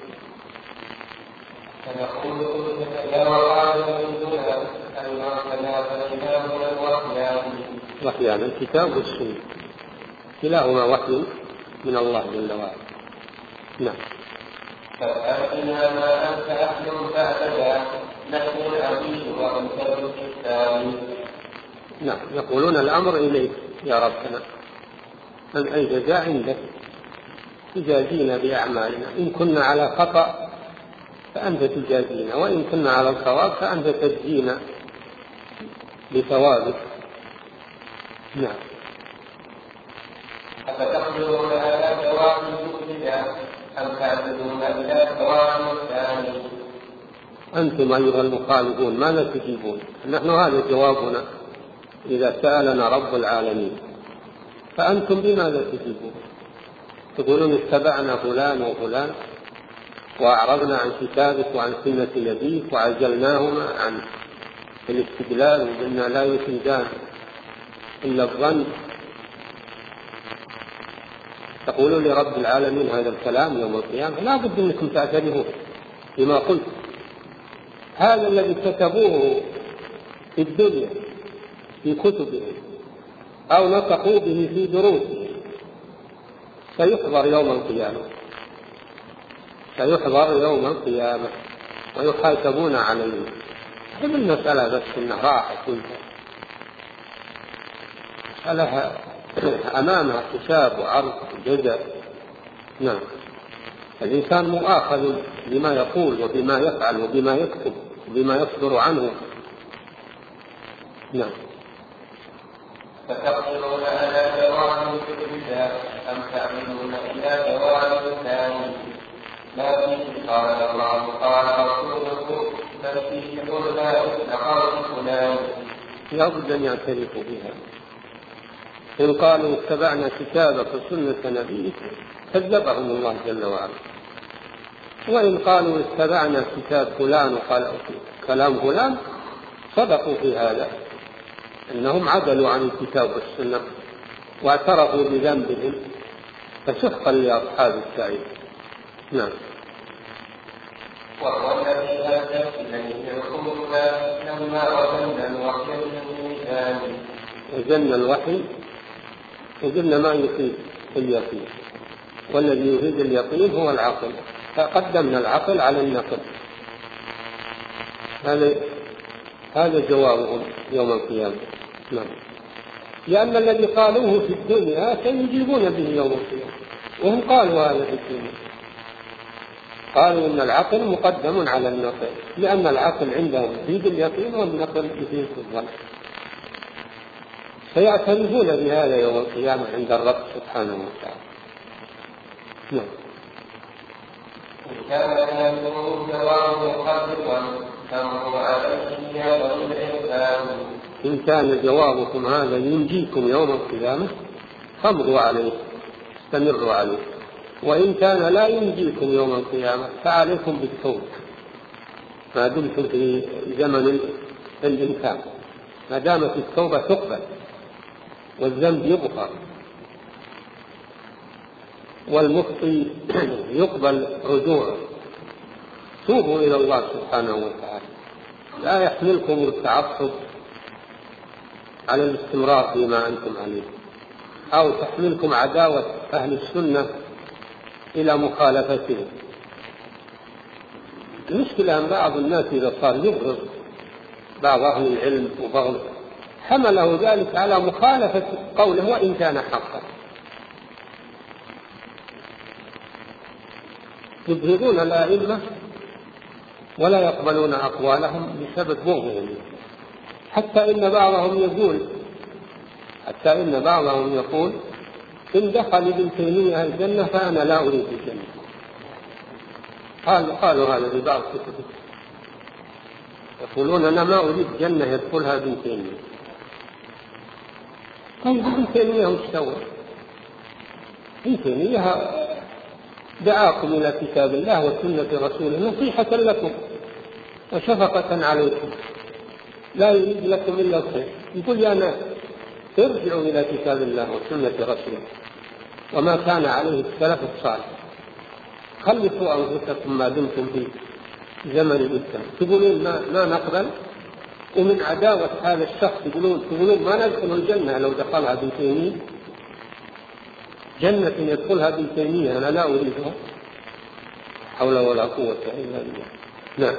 وحيان الكتاب والسنة كلاهما وحي من الله جل وعلا. نعم. فأرنا ما أنت أحلم فأتجا نحن العبيد وأنت الكتاب. نعم. يقولون الأمر إليك يا ربنا، أن أي جزاء عندك تجازينا بأعمالنا، إن كنا على خطأ فأنت تجازينا، وإن كنا على الصواب فأنت تجزينا بثوابك. نعم. أفتقدرون على ثواب المؤمنين أم تعبدون إلى ثواب الثاني؟ أنتم أيها المخالفون ماذا تجيبون؟ نحن هذا جوابنا إذا سألنا رب العالمين، فأنتم بماذا تجيبون؟ تقولون اتبعنا فلان وفلان وأعرضنا عن كتابك وعن سنة نبيك وعزلناهما عن الاستدلال وقلنا لا يفيدان إلا الظن. تقولون لرب العالمين هذا الكلام يوم القيامة، لا بد أنكم تعترفوا بما قلت. هذا الذي كتبوه في الدنيا في كتبهم أو نطقوا به في دروسهم سيحضر يوم القيامة، سيحضر يوم القيامة ويحاسبون عليه. هذه المسألة بس إنها راحت كلها، مسألة أمامها حساب وعرض وجزاء. نعم، الإنسان مؤاخذ بما يقول وبما يفعل وبما يكتب وبما يصدر عنه. نعم. فتقولون ألا جواب بالله أم تعملون إلى جواب الثاني ما فيه قال الله قال رسوله بل فيه قلنا لقول فلان. لابد أن يعترفوا بها. إن قالوا اتبعنا كتابك وسنة نبيك كذبهم الله جل وعلا، وإن قالوا اتبعنا كتاب فلان وقال كلام فلان صدقوا في هذا، أنهم عدلوا عن الكتاب والسنة واعترفوا بذنبهم، فسحقا لأصحاب السعير. نعم. وهو الذي أنزل إليه رسولنا لما وزن الوحي بالميزان. وزن الوحي وقلنا ما يفيد اليقين، والذي يفيد اليقين هو العقل، فقدمنا العقل على النقل. هذا هذا جوابهم يوم القيامة. نعم. لأن الذي قالوه في الدنيا سيجيبون به يوم القيامة، وهم قالوا هذا في الدنيا، قالوا إن العقل مقدم على النقل، لأن العقل عندهم يفيد اليقين والنقل يفيد الظن. سيعترفون بهذا يوم القيامة عند الرب سبحانه وتعالى. نعم. كان يملكه جواب مخففا تمر عليه يوم الإنسان. إن كان جوابكم هذا ينجيكم يوم القيامة فامضوا عليه، استمروا عليه. وإن كان لا ينجيكم يوم القيامة فعليكم بالتوبة ما دمتم في زمن الإمكان، ما دامت التوبة تقبل والذنب يغفر والمخطئ يقبل رجوعه. توبوا إلى الله سبحانه وتعالى، لا يحملكم التعصب على الاستمرار فيما أنتم عليه، أو تحملكم عداوة أهل السنة إلى مخالفتهم. المشكلة أن بعض الناس إذا صار يبغض بعض أهل العلم وبغض حمله ذلك على مخالفة قوله وإن كان حقا. يبغضون الأئمة ولا يقبلون أقوالهم بسبب بغضهم، حتى إن بعضهم يقول حتى إن بعضهم يقول إن دخل ابن تيمية الجنة فأنا لا أريد الجنة. قالوا, قالوا هذا في بعض كتبهم، يقولون أنا ما أريد جنة يدخلها ابن تيمية. طيب ابن تيمية وش سوى؟ ابن تيمية دعاكم إلى كتاب الله وسنة رسوله نصيحة لكم وشفقة عليكم، لا يريد لكم إلا الخير. يقول يا ناس ارجعوا إلى كتاب الله وسنة رسوله وما كان عليه السلف الصالح، خلصوا أنفسكم ما دمتم في زمن الإسلام. تقولون ما, ما نقبل، ومن عداوة هذا الشخص يقولون تقولون ما ندخل الجنة لو دخلها ابن تيمية، جنة يدخلها ابن تيمية أنا لا أريدها، حول ولا قوة إلا بالله. نعم.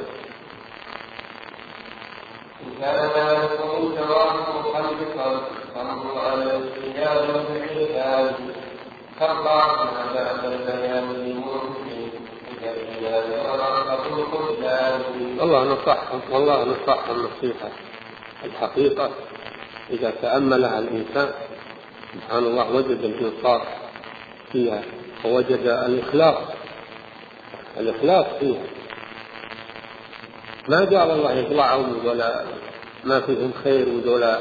كان يكون جواب مخلفا فانظر على الاستجابة بالعباد فالله بعد البيان للمؤمن والله نصحهم والله نصحهم نصيحة الحقيقة. إذا تأملها الإنسان سبحان الله وجد الإنصاف فيها ووجد الإخلاص الإخلاص فيها. ما قال الله يطلعهم ولا ما فيهم خير ولا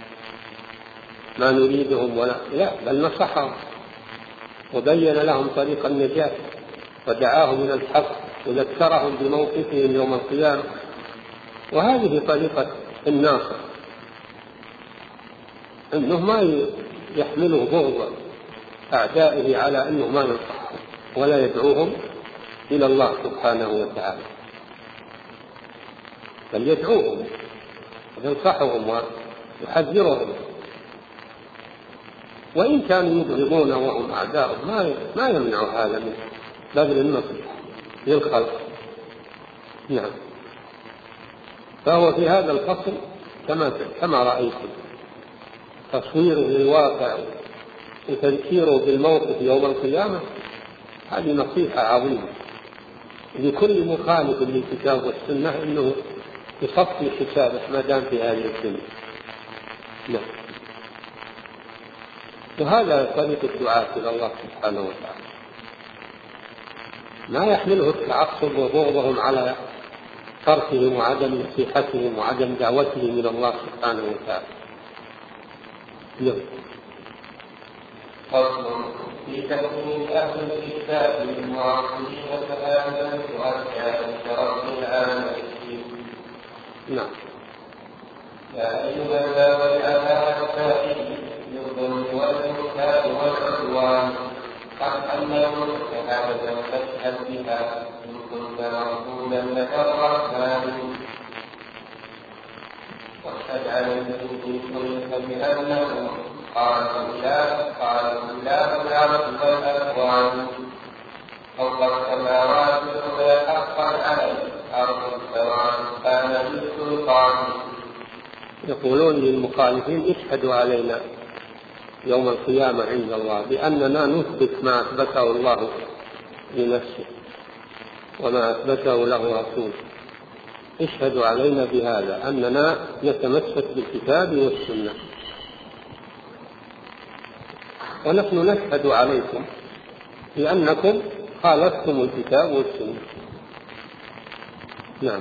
ما نريدهم ولا لا، بل نصحهم وبين لهم طريق النجاة ودعاهم إلى الحق وذكرهم بموقفهم يوم القيامة. وهذه طريقة الناصر. أنه ما يحمله بغض أعدائه على أنه ما ينصح ولا يدعوهم إلى الله سبحانه وتعالى، بل يدعوهم وينصحهم ويحذرهم، وإن كانوا يبغضون وهم أعداء ما ما يمنع هذا من بذل النصح للخلق. نعم. فهو في هذا الفصل كما كما رأيتم تصويره للواقع وتذكيره بالموقف يوم القيامة. هذه نصيحة عظيمة لكل مخالف للكتاب والسنة أنه يصفي حسابه ما دام في هذه الدنيا. نعم. وهذا طريق الدعاة إلى الله سبحانه وتعالى، ما يحمله التعصب وبغضهم على تركهم وعدم نصيحتهم وعدم دعوتهم إلى الله سبحانه وتعالى. نعم. فصل في تكوين أهل الكتاب المعاصرين ثلاثة أركان كرب العالمين. نعم. يا أيها الذين آمنوا بالظلم والإنكار والعدوان قد أنهم شهادة فاشهد بها إن كنت رسولا لك الرحمن واشهد عليهم في كل بأنه قال الله قال الله العبد والأكوان فوق السماوات العلى حقا على الأرض سواء كان بالسلطان. يقولون للمخالفين اشهدوا علينا يوم القيامة عند الله بأننا نثبت ما أثبته الله لنفسه وما أثبته له رسوله. اشهدوا علينا بهذا أننا نتمسك بالكتاب والسنة، ونحن نشهد عليكم بأنكم خالفتم الكتاب والسنة. نعم.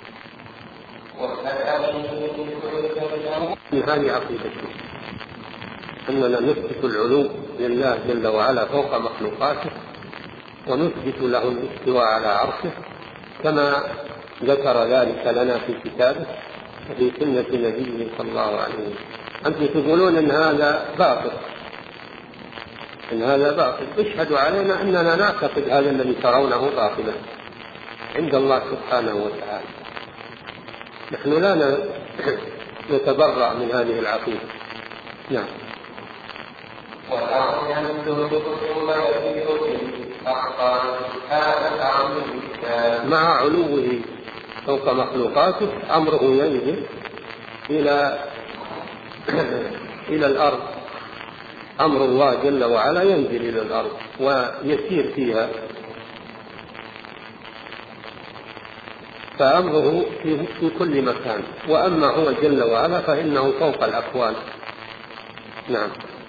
من هذه عقيدتنا أننا نثبت العلو لله جل وعلا فوق مخلوقاته، ونثبت له الاستواء على عرشه كما ذكر ذلك لنا في كتابه وفي سنة نبيه صلى الله عليه وسلم. أنتم تقولون إن هذا باطل، إن هذا باطل. اشهدوا علينا أننا نعتقد هذا الذي ترونه باطلا عند الله سبحانه وتعالى. نحن لا نتبرأ من هذه العقيدة. نعم. مع علوه فوق مخلوقاته أمره ينزل إلى إلى الأرض. أمر الله جل وعلا ينزل إلى الأرض ويسير فيها، فأمره في كل مكان. وأما هو جل وعلا فإنه فوق الأكوان. نعم.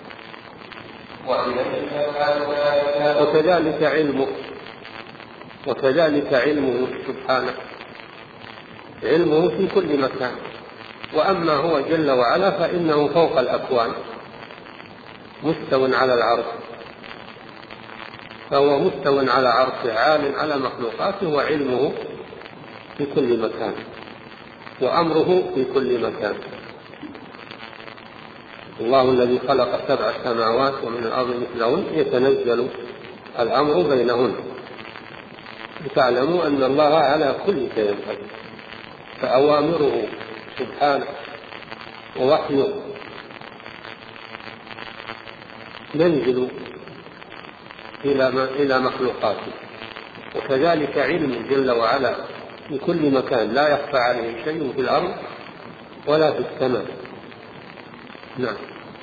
وكذلك علمه وكذلك علمه سبحانه، علمه في كل مكان. وأما هو جل وعلا فإنه فوق الأكوان مستو على العرش، فهو مستو على عرشه عال على مخلوقاته، وعلمه في كل مكان وأمره في كل مكان. الله الذي خلق سبع سماوات ومن الأرض مثلهن يتنزل الأمر بينهن لتعلموا أن الله على كل شيء قدير. فأوامره سبحانه ووحيه ينزل إلى مخلوقاته، وكذلك علم جل وعلا في كل مكان لا يخفى عليه شيء في الأرض ولا في السماء. نعم.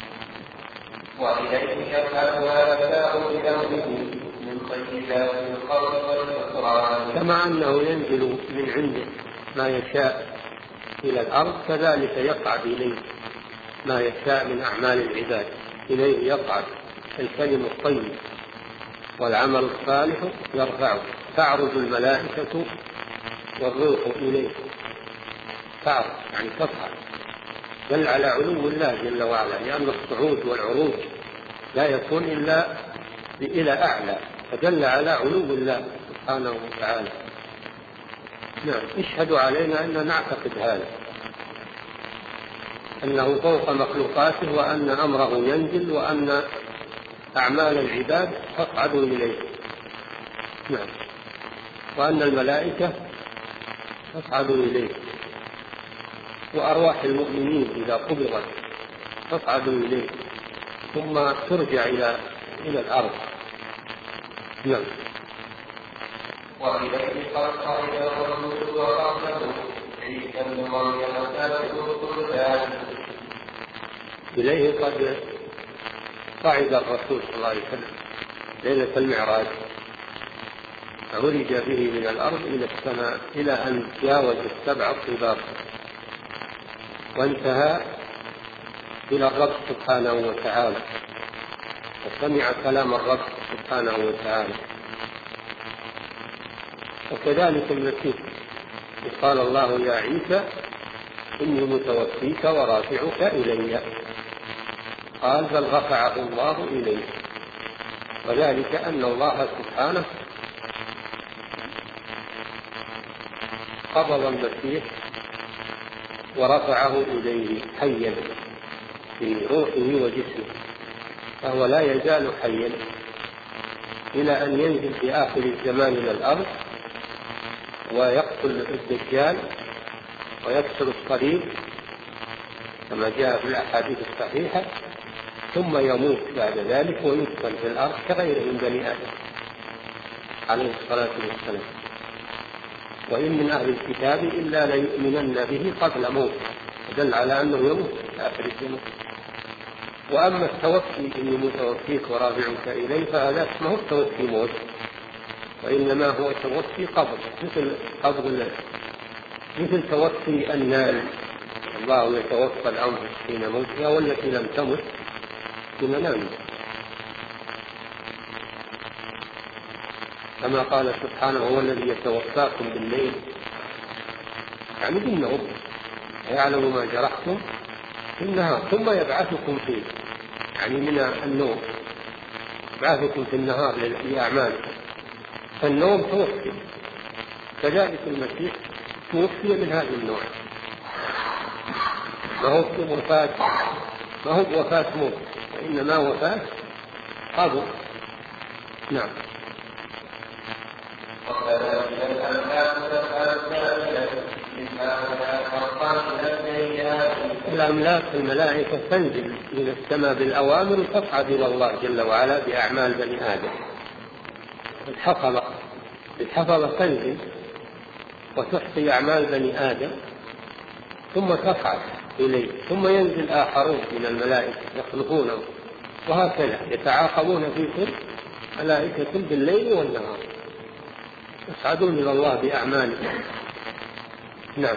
وإليه يفعل ما يشاء بأمره من طيبات القول والإقرار. كما أنه ينزل من عنده ما يشاء إلى الأرض، كذلك يصعد إليه ما يشاء من أعمال العباد. إليه يصعد الكلم الطيب والعمل الصالح يرفعه. تعرج الملائكة والروح إليه. تعرج يعني تصعد، دل على علو الله جل وعلا، لأن الصعود والعروج لا يكون إلا إلى أعلى، فدل على علو الله سبحانه وتعالى. نعم. اشهدوا علينا أن نعتقد هذا. أنه فوق مخلوقاته، وأن أمره ينزل، وأن أعمال العباد تصعد إليه. نعم. وأن الملائكة تصعد إليه، وأرواح المؤمنين إذا قبضت تصعد إليه ثم ترجع إلى إلى الأرض. نعم. وإليه قد خرج الرسول وقبله عيسى بن مريم سابق ذلك. إليه قد صعد الرسول صلى الله عليه وسلم ليلة المعراج، عرج به من الأرض إلى السماء إلى أن جاوز السبع الطباق وانتهى إلى الرب سبحانه وتعالى، وسمع كلام الرب سبحانه وتعالى. وكذلك المسيح قال الله يا عيسى إني متوفيك ورافعك إلي، قال بل رفعه الله إليه، وذلك أن الله سبحانه قبض المسيح ورفعه إليه حيا في روحه وجسمه، فهو لا يزال حيا إلى أن ينزل في آخر الزمان إلى الأرض ويقتل الدجال ويكسر الصليب كما جاء في الأحاديث الصحيحة، ثم يموت بعد ذلك ويدفن في الأرض كغيره من بني آدم عليه الصلاة والسلام. وإن من أهل الكتاب إلا ليؤمنن به قبل موت، دل على أنه يموت في آخر الزمان. وأما التوفي إني متوفيك ورافعك إليه فهذا اسمه التوفي موت، وإنما هو توفي قبض، مثل قبض مثل توفي النار، الله يتوفى الأنفس حين موتها والتي لم تمت في منامها، كما قال سبحانه هو الذي يتوفاكم بالليل، يعني بالنوم، ويعلم ما جرحتم في النهار ثم يبعثكم فيه، يعني من النوم يبعثكم في النهار لأعمالكم، فالنوم توفي. كذلك المسيح توفي من هذا النوع، ما هو وفاة ما هو وفاة موت، وإنما وفاة قبر. نعم. الأملاك الملائكة تنزل إلى السماء بالأوامر وتصعد إلى الله جل وعلا بأعمال بني آدم. الحفظة الحفظة تنزل وتحصي أعمال بني آدم ثم تصعد إليه، ثم ينزل آخرون من الملائكة يخلقونه، وهكذا يتعاقبون فيكم ملائكة بالليل والنهار يصعدون إلى الله بأعمالهم. نعم.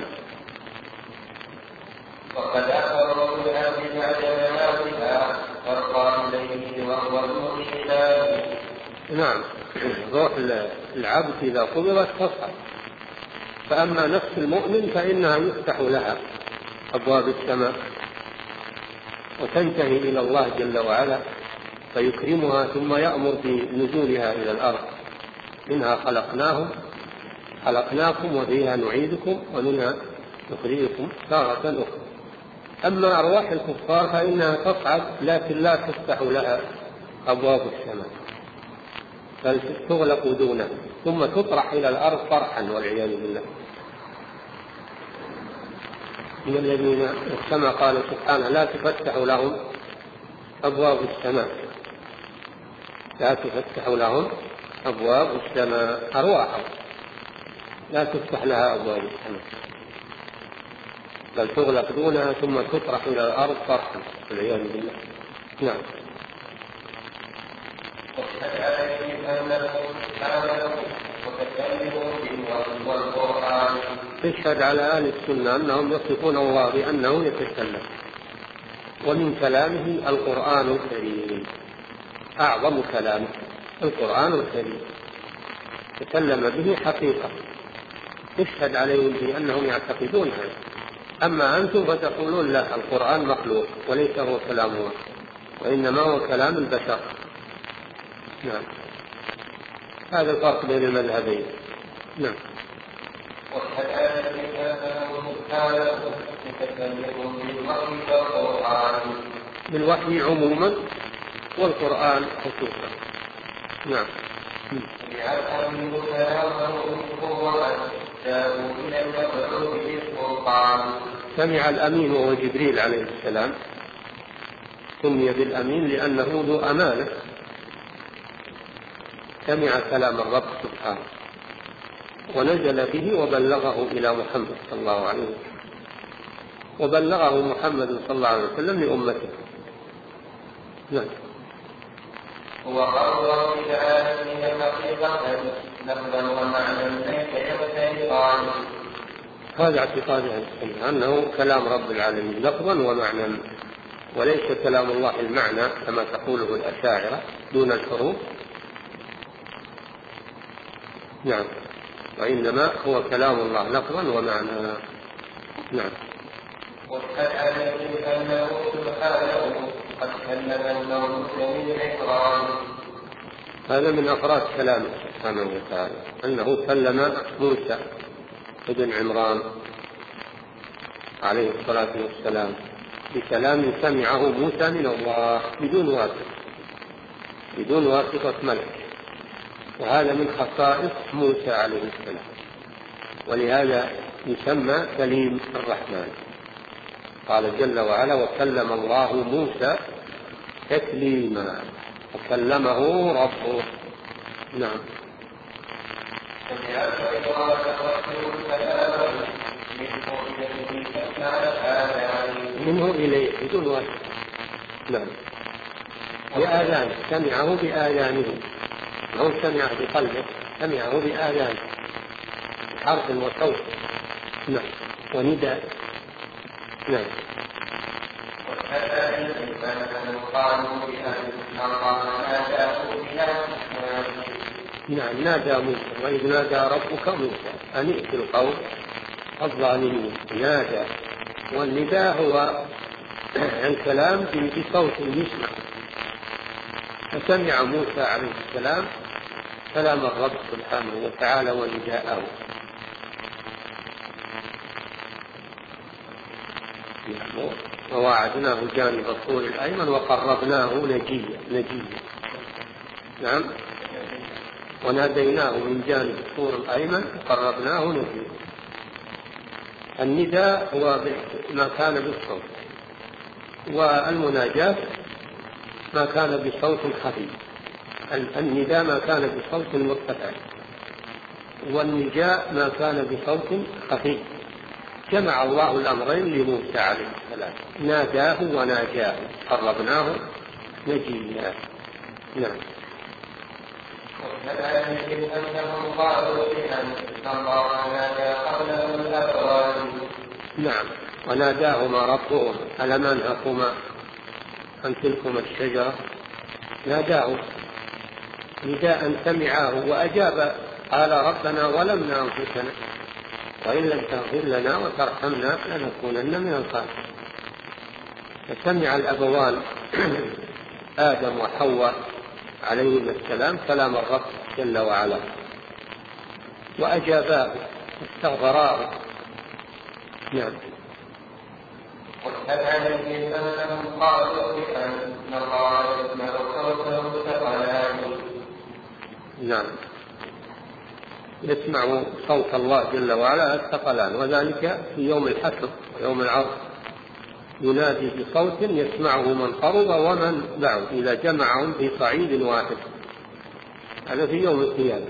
وقد أخبر بهذه عجلاتها فرقا إليه وهو الروح الإلهي. نعم. روح العبد إذا قبضت تصعد، فأما نفس المؤمن فإنها يفتح لها أبواب السماء وتنتهي إلى الله جل وعلا فيكرمها ثم يأمر بنزولها إلى الأرض، منها خلقناهم خلقناكم وفيها نعيدكم ومنها نخرجكم تارة أخرى. أما أرواح الكفار فإنها تصعد لكن لا تفتح لها أبواب السماء، بل تغلق دونها ثم تطرح إلى الأرض طرحا والعياذ بالله. من الذين كما قال سبحانه لا تفتح لهم أبواب السماء لا تفتح لهم أبواب السماء، أرواحهم لا تفتح لها أبواب السماء بل تغلق دونها ثم تطرح إلى الأرض طرحا والعياذ بالله. نعم. تشهد على أهل السنة أنهم يصفون الله بأنه يتكلم، ومن كلامه القرآن الكريم، أعظم كلام القرآن الكريم تكلم به حقيقة، تشهد عليهم بأنهم يعتقدون هذا. أما أنتم فتقولون لا القرآن مخلوق وليس هو كلام الله وإنما هو كلام البشر. نعم. هذا الفرق بين المذهبين. نعم. بالوحي عموما والقرآن خصوصا. نعم. سمع الأمين وهو جبريل عليه السلام، سمي بالأمين لأنه ذو أمانة، سمع كلام الرب سبحانه ونزل به وبلغه إلى محمد صلى الله عليه وسلم، وبلغه محمد صلى الله عليه وسلم لأمته. نعم. هو قرر بآياته حقيقة لفظا ومعنى ليس يختلفان. هذا اعتقاد أهل السنة أنه كلام رب العالمين لفظا ومعنى، وليس كلام الله المعنى كما تقوله الأشاعرة دون الحروف. نعم. وإنما هو كلام الله لفظا ومعنى. نعم. وقد علمت أنه سبحانه قد كلم الموت من إكرام. هذا من أفراد كلامه سبحانه وتعالى أنه كلم موسى ابن عمران عليه الصلاة والسلام بكلام سمعه موسى من الله بدون واسطة، بدون واسطة ملك، وهذا من خصائص موسى عليه السلام، ولهذا يسمى كليم الرحمن. قال جل وعلا: وكلم الله موسى تكليما، وكلمه ربه. نعم. منه إليه بدون واسطة. نعم. بآذان، سمعه بآذانه، هو سمعه بقلبه، سمعه بآذانه حرف وصوت. نعم. ونداء. نعم. نعم. نادى موسى: وإذ نادى ربك موسى أن ائت القوم الظالمين. نادى، والنداء هو الكلام بصوت يسمع، فسمع موسى عليه السلام كلام الرب سبحانه وتعالى ونداءه. وواعدناه جانب الطور الأيمن وقربناه نجيا نجيا. نعم. وناديناه من جانب الطور الأيمن وقربناه نجيا. النداء هو ما كان بالصوت، والمناجاة ما كان بصوت خفي. النداء ما كان بصوت مرتفع، والنجاء ما كان بصوت خفي. جمع الله الأمرين لموسى عليه السلام، ناداه وناجاه، قربناه نجيا. نعم. نعم. وناداهما ربهما: ألم أنهكما عن تلكما الشجرة؟ ناداه نداء سمعاه وأجاب، قال: ربنا ظلمنا أنفسنا وإن لم تغفر لنا وترحمنا لنكونن من الخاسرين. فسمع الأبوان آدم وحواء عليهما السلام كلام الرب جل وعلا وأجاباه واستغفراه. نعم. نعم. يسمع صوت الله جل وعلا الثقلان، وذلك في يوم الحشر ويوم العرض، ينادي بصوت يسمعه من قرب ومن بعد إذا جمعهم في صعيد واحد. هذا في يوم القيامة.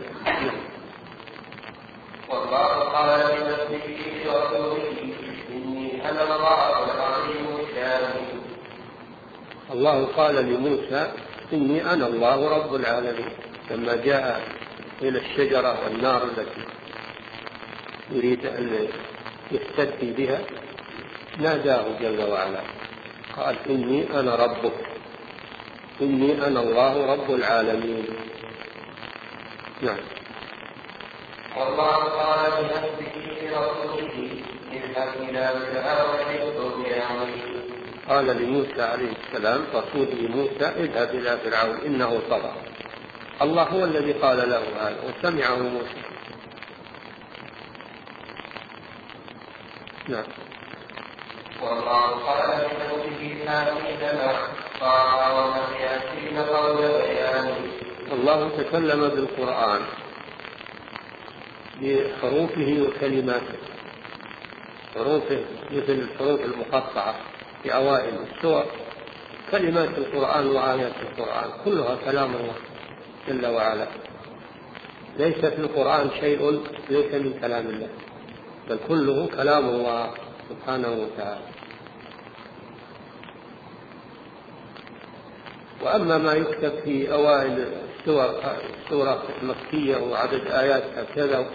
والله قال لنبيه ورسوله: إني أنا الله العظيم الشامل. الله قال لموسى: إني أنا الله رب العالمين. لما جاء إلى الشجرة والنار التي يريد أن يستدفي بها ناداه جل وعلا، قال: إني أنا ربك، إني أنا الله رب العالمين. نعم. والله قال لنبيه ورسوله: اذهب إلى فرعون إنه طغى. قال لموسى عليه السلام رسول لموسى: اذهب إلى فرعون إنه طغى. الله هو الذي قال له هذا وسمعه موسى. نعم. والله قال لنفسه حميدنا قال ومن يأتين قول بيان. الله تكلم بالقرآن بحروفه وكلماته، حروفه مثل الحروف المقطعة في أوائل السور، كلمات القرآن وآيات القرآن كلها كلام الله جل وعلا، ليس في القرآن شيء ليس من كلام الله، بل كله كلام الله سبحانه وتعالى. وأما ما يكتب في أوائل السورة المكية وعدد آياتها كذا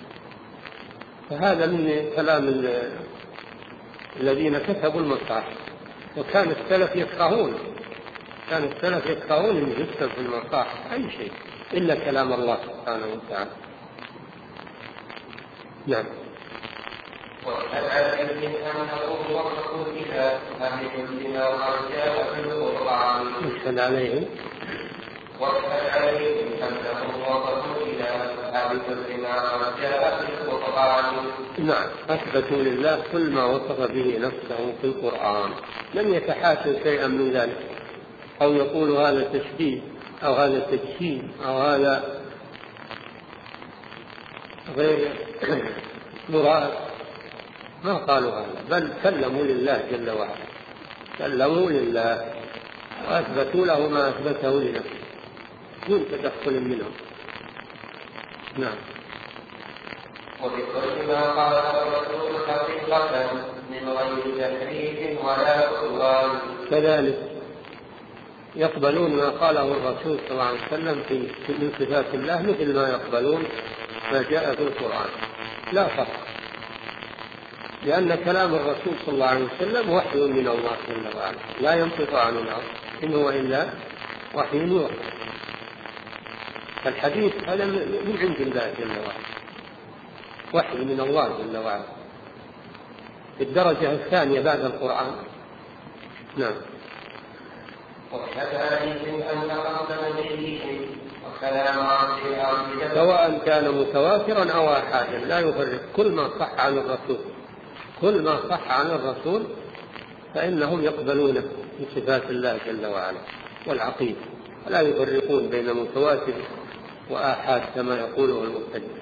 فهذا من كلام الذين كتبوا المصاحف، وكان السلف يكرهون كان السلف يكرهون أن يكتب في المصاحف أي شيء إلا كلام الله سبحانه وتعالى. نعم. وكذلك أنه وصف إلى أهل بما قد جاء في القرآن. يشهد عليهم واشهد عليهم أنه وصف إلى أهل بما قد جاء في القرآن. نعم، أثبتوا لله كل ما وصف به نفسه في القرآن، لم يتحاشوا شيئا من ذلك أو يقولوا هذا تشبيه أو هذا تجسيم أو هذا غير مراد، ما قالوا هذا، بل سلموا لله جل وعلا، سلموا لله وأثبتوا له ما أثبته لنفسه دون تدخل منهم. نعم. وبكل ما قال الرسول حقيقة من غير تحريف ولا عدوان. كذلك يقبلون ما قاله الرسول صلى الله عليه وسلم في من صفات الله مثل ما يقبلون ما جاء في القرآن، لا فرق، لأن كلام الرسول صلى الله عليه وسلم وحي من الله جل وعلا، لا ينطق عن الهوى إن هو إلا وحي يوحى. الحديث هذا من عند الله جل وعلا، وحي من الله جل وعلا في الدرجة الثانية بعد القرآن. نعم. سواء كان متواترا أو آحادا لا يفرق، كل ما صح عن الرسول كل ما صح عن الرسول فإنهم يقبلونه من صفات الله جل وعلا والعقيدة، ولا يفرقون بين متواتر وآحاد كما يقوله المبتدع،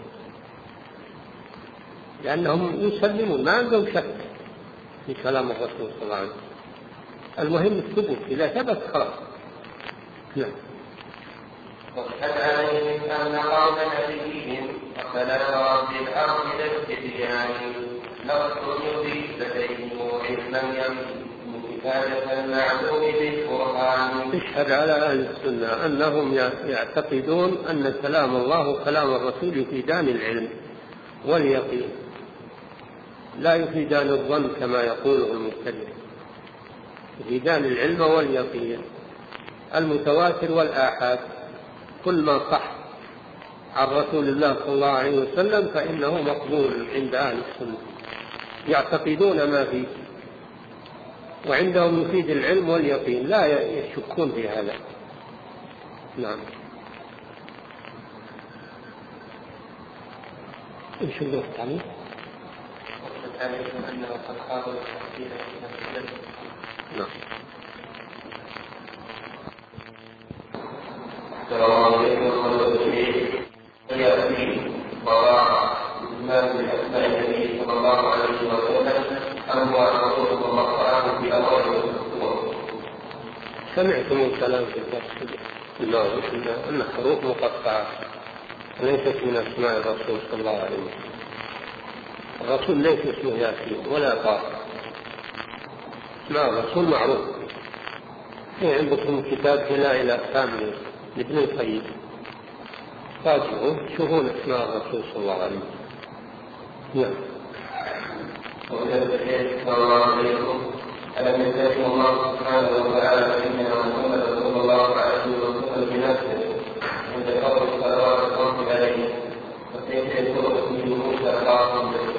لأنهم يسلمون ما عندهم شك في كلام الرسول صلى الله عليه وسلم، المهم الثبوت، إذا ثبت خلاص. نعم. واشهد عليهم أن قول نبيهم وكلام رب الأرض للتبيان لفظ يضيف لديهم علما يملك كفاية المعلوم بالقرآن. اشهد على أهل السنة أنهم يعتقدون أن كلام الله وكلام الرسول يفيدان العلم واليقين، لا يفيدان الظن كما يقوله المبتدع، يفيدان العلم واليقين. المتواتر والآحاد كل ما صح عن رسول الله صلى الله عليه وسلم فإنه مقبول عند أهل السنة، يعتقدون ما فيه وعندهم يفيد العلم واليقين، لا يشكون في هذا. نعم. ايش الوقت عليه؟ نعم. السلام عليكم ورحمة الله وبركاته. وراء الإسلام بأسماء النبي صلى الله عليه وسلم أنواع الرسول والمقام في أول الأسبوع. سمعتم الكلام في الدرس الماضي أن حروف مقطعة ليست من أسماء الرسول صلى الله عليه وسلم. الرسول ليس اسمه ياسين ولا طه، اسماء الرسول معروف. في عندكم كتاب هنا إلى كامل لابن القيم، راجعوا تشوفون اسماء الرسول صلى الله عليه وسلم. نعم. ألم يكن الله سبحانه وتعالى سيدنا محمد صلى الله عليه وسلم بنفسه عند قول صلوات الله عليه، وكيف يكون تكليم موسى خاصا به؟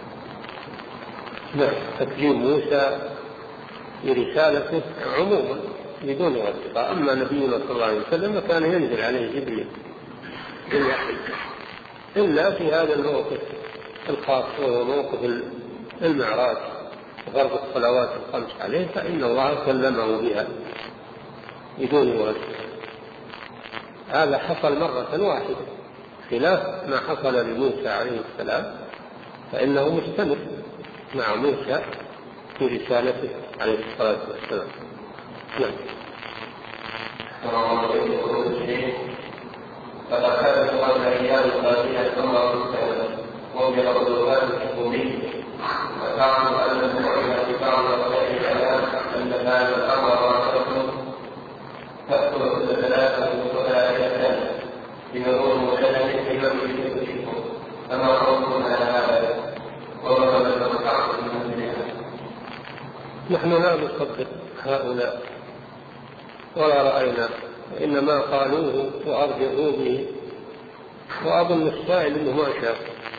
نعم، تكليم موسى برسالته عموما بدون واسطة، أما نبينا صلى الله عليه وسلم كان ينزل عليه جبريل بالوحي، إلا في هذا الموقف الخاص وهو موقف المعراج وفرض الصلوات الخمس عليه، فإن الله كلمه بها بدون وجه. هذا حصل مرة واحدة، خلاف ما حصل لموسى عليه السلام، فإنه مستمر مع موسى في رسالته عليه الصلاة والسلام. نعم. فقد كانت قبل ايام قليله امر مستهدف وهم يقولون الحكومي وتعلم ان المعلم بعض غير الاعلام ان هذا الامر تأكل كل ثلاثة وثلاثة بمرور مكلف في مجلسكم فما رأيكم على هذا وما بدل الحق من منها؟ نحن لا نصدق هؤلاء ولا رأينا، إنما قالوه وأرجعوا به، وأظن السائل إنه ما شاف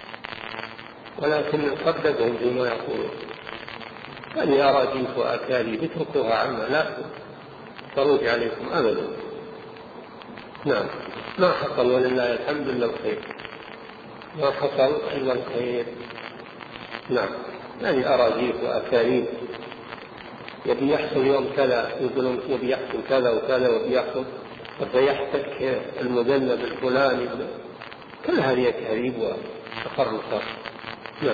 ولكن صدقهم فيما يقولون. أني أراجيف وأكاليف اتركوها عما لا تروج عليكم أبدا. نعم، ما حصل ولله الحمد لله الخير، ما حصل إلا الخير. نعم، يعني أراجيف وأكاليف، يبي يحصل يوم كذا يقولون يبي يحصل كذا وكذا ويبي يحصل فيحتك المذنب الفلاني، كل هذه أكاذيب وتخرصات. نعم.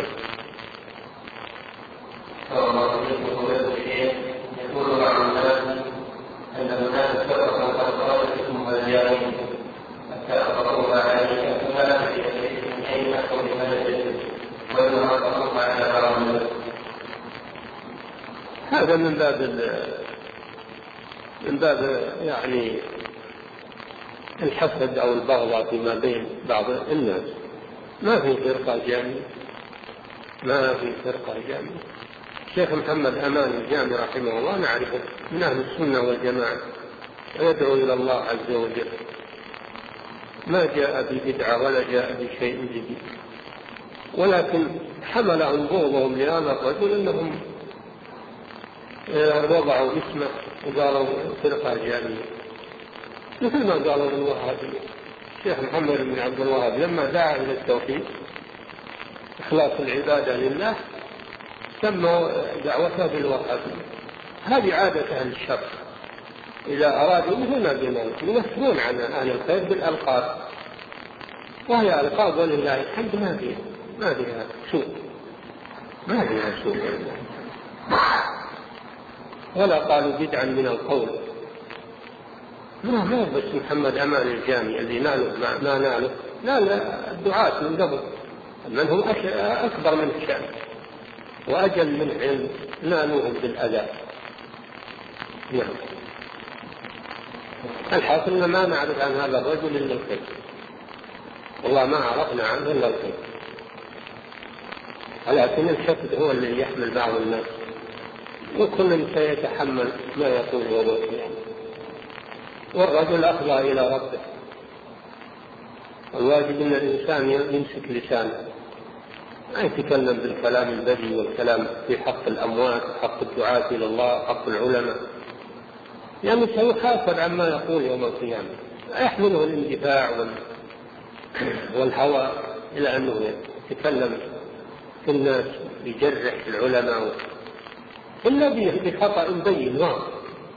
يقول بعض الناس أن الناس سبق الأطفال ثم الجاهلين حتى أطلقوها عليك فلا تجد من أي نحو لهذا الجسد وإنما أطلقوها على بعض الناس. هذا من باب من باب يعني الحسد أو البغضاء فيما بين بعض الناس. ما في فرقة جامعة، ما في فرقة جامعة. الشيخ محمد أمان الجامي رحمه الله نعرفه من أهل السنة والجماعة ويدعو إلى الله عز وجل، ما جاء ببدعة ولا جاء بشيء جديد، ولكن حملهم بغضهم لهذا الرجل أنهم وضعوا اسمه وقالوا فرقة جامعة، مثل ما قالوا الوهابية. الشيخ محمد بن عبد الوهاب لما دعا إلى التوحيد إخلاص العبادة لله سموا دعوته بالوهابية. هذه عادة أهل الشر، إذا أرادوا مثل ما قلنا ينفرون عن أهل الخير بالألقاب، وهي ألقاب ولله الحمد ما فيها ما فيها سوء، ما فيها سوء ولا قالوا بدعا من القول. ما ما بس محمد أمان الجامي اللي ناله ما ناله، لا لا الدعاة من قبل من هم أكبر من الشأن وأجل من علم نالوهم بالأذى. نعم. الحاصل ما نعرف عن هذا الرجل إلا الخير، والله ما عرفنا عنه إلا الخير، ولكن الحقد هو الذي يحمل بعض الناس، وكل سيتحمل ما يقول وهو يعني. والرجل أفضى إلى ربه، الواجب أن الإنسان يمسك لسانه، ما يتكلم بالكلام البذيء والكلام في حق الأموات وحق الدعاة إلى الله وحق العلماء، يعني سيحاسب عما يقول يوم القيامة. يحمله الاندفاع والهوى إلى أنه يتكلم في الناس يجرح العلماء إلا بخطأ بين واضح.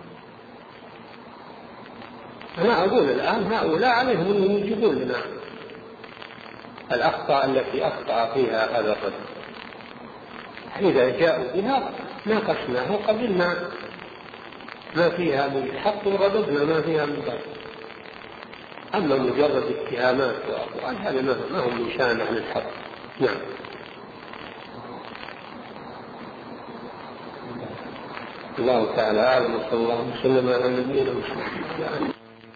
أنا أقول الآن هؤلاء عليهم أنهم يجيبون لنا الأخطاء التي أخطأ فيها هذا الرجل، إذا جاءوا بها ناقشناه وقبلنا ما فيها من حق ورددنا ما فيها من باطل. أما مجرد اتهامات وأقوال هذا ما هم من شأن أهل الحق. نعم. الله تعالى أعلم وصلى الله وسلم على نبينا محمد.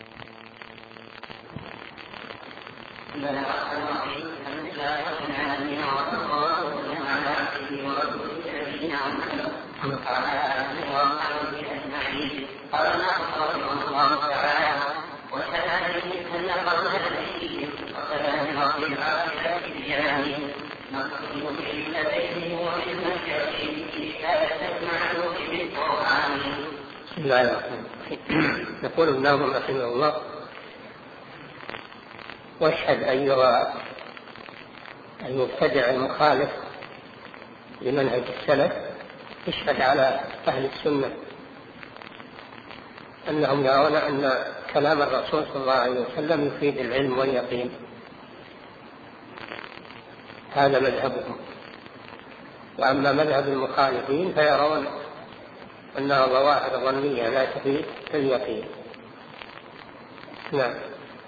يقول الناظم رحمه الله: واشهد أيها المبتدع المخالف لمنهج السلف يشهد على أهل السنة أنهم يرون أن كلام الرسول صلى الله عليه وسلم يفيد العلم واليقين، هذا مذهبهم. وأما مذهب المخالفين فيرون أنها ظواهر ظنية لا تفيد اليقين. نعم.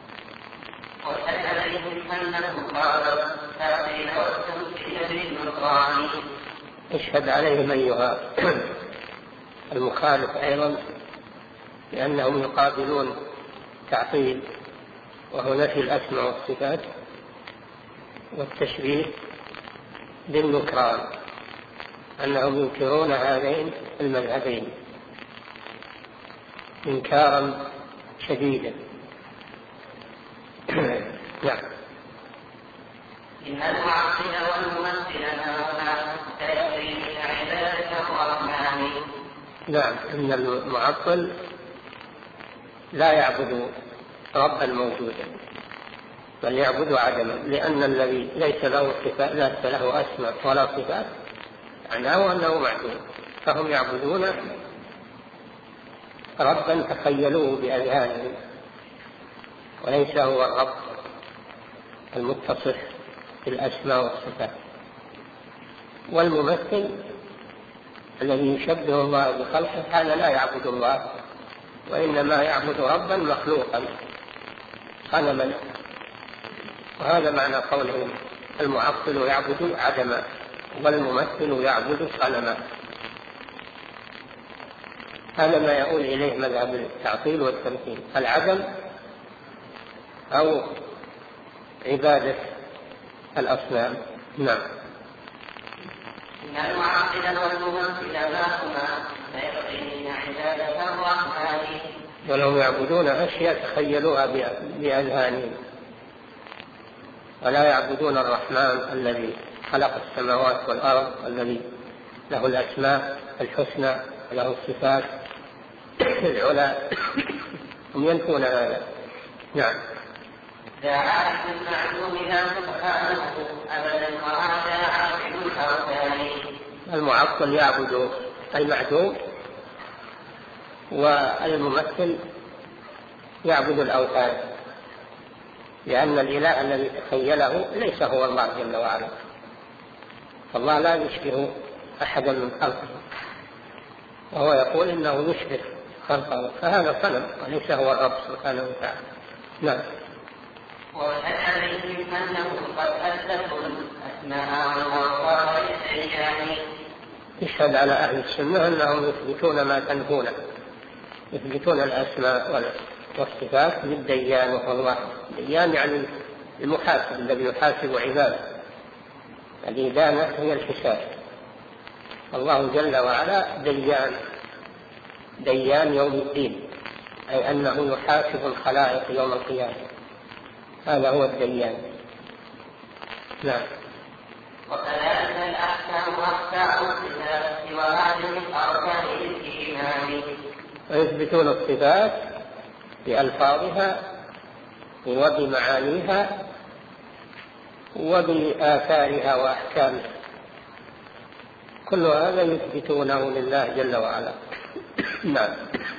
اشهد عليهم أيها المخالف أيضا لأنهم يقابلون تعطيل وهو نفي الأسماء والصفات والتشبيه بالنكران، أنهم ينكرون هذين المذهبين إنكارا شديدا. نعم. إن المعطل والممثل هؤلاء سيقين عبادة الرحمن. نعم، إن المعطل لا يعبد ربا موجودا بل يعبد عدما، لأن الذي ليس له صفات ليس له أسماء ولا صفات معناه أنه معدوم، فهم يعبدون ربا تخيلوه بأذهانهم وليس هو الرب المتصف بالأسماء والصفات. والممثل الذي يشبه الله بخلقه هذا لا يعبد الله، وإنما يعبد ربا مخلوقا صنما، وهذا معنى قولهم المعطل يعبد عدما والممثل يعبد صنما. هذا ما يقول إليه مذهب التعطيل والتمثيل، العدم أو عبادة الأصنام. نعم. إن المعطل والممثل لهما سيقين عبادة الرحمن. ولهم يعبدون أشياء تخيلوها بأذهانهم ولا يعبدون الرحمن الذي خلق السماوات والأرض الذي له الأسماء الحسنى وله الصفات العلى، هم ينفون هذا. نعم. لا عارف المعلوم لا سبحانه أبدا وهذا عارف الأوثان. المعطل يعبد المعدوم والممثل يعبد الأوثان، لأن الإله الذي تخيله ليس هو الله جل وعلا، فالله لا يشبه أحدا من خلقه، وهو يقول إنه يشبه خلقه، فهذا صنم وليس هو الرب سبحانه وتعالى. نعم. وشهد عليهم أنه قد أثبتوا الأسماء والأوصاف للديان. يشهد على أهل السنة أنهم يثبتون ما تنفونه، يثبتون الأسماء والصفات للديان وهو الله. الديان يعني المحاسب الذي يحاسب عباده، الإدانة هي الحساب. الله جل وعلا ديان، ديان يوم الدين، أي أنه يحاسب الخلائق يوم القيامة، هذا هو الديان. نعم. وكذلك الأحكام أخطاء الصفات وهذه من أركان الإيمان. ويثبتون الصفات بألفاظها وبمعانيها وبآثارها وأحكامها، كل هذا يثبتونه لله جل وعلا. نعم.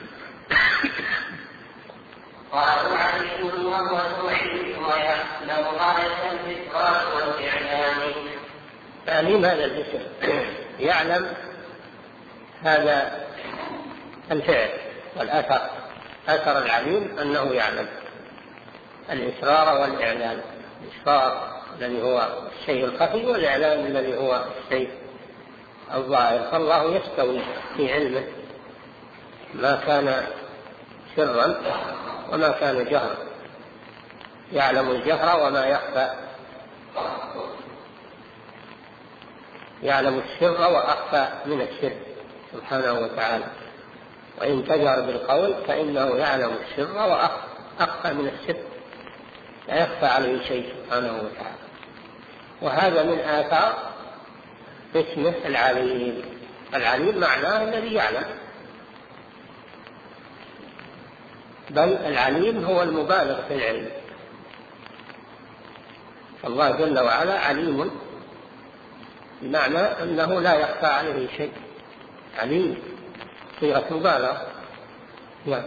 قالوا عليم وهو توحيد ويعلم غاية الفكرة والإعلام. تعليم هذا الاسم، يعلم هذا الفعل والأثر، أثر العليم أنه يعلم الإسرار والإعلان، الإسرار الذي هو الشيء الخفي والإعلان الذي هو الشيء الظاهر، فالله يستوي في علمه ما كان سرا وما كان جهرا، يعلم الجهر وما يخفى، يعلم السر وأخفى من السر سبحانه وتعالى، وإن تجهر بالقول فإنه يعلم السر وأخفى من السر، لا يخفى عليه شيء سبحانه وتعالى. وهذا من آثار اسمه العليم. العليم معناه الذي يعلم، بل العليم هو المبالغ في العلم. الله جل وعلا عليم بمعنى أنه لا يخفى عليه شيء، عليم صيغة مبالغة. نعم.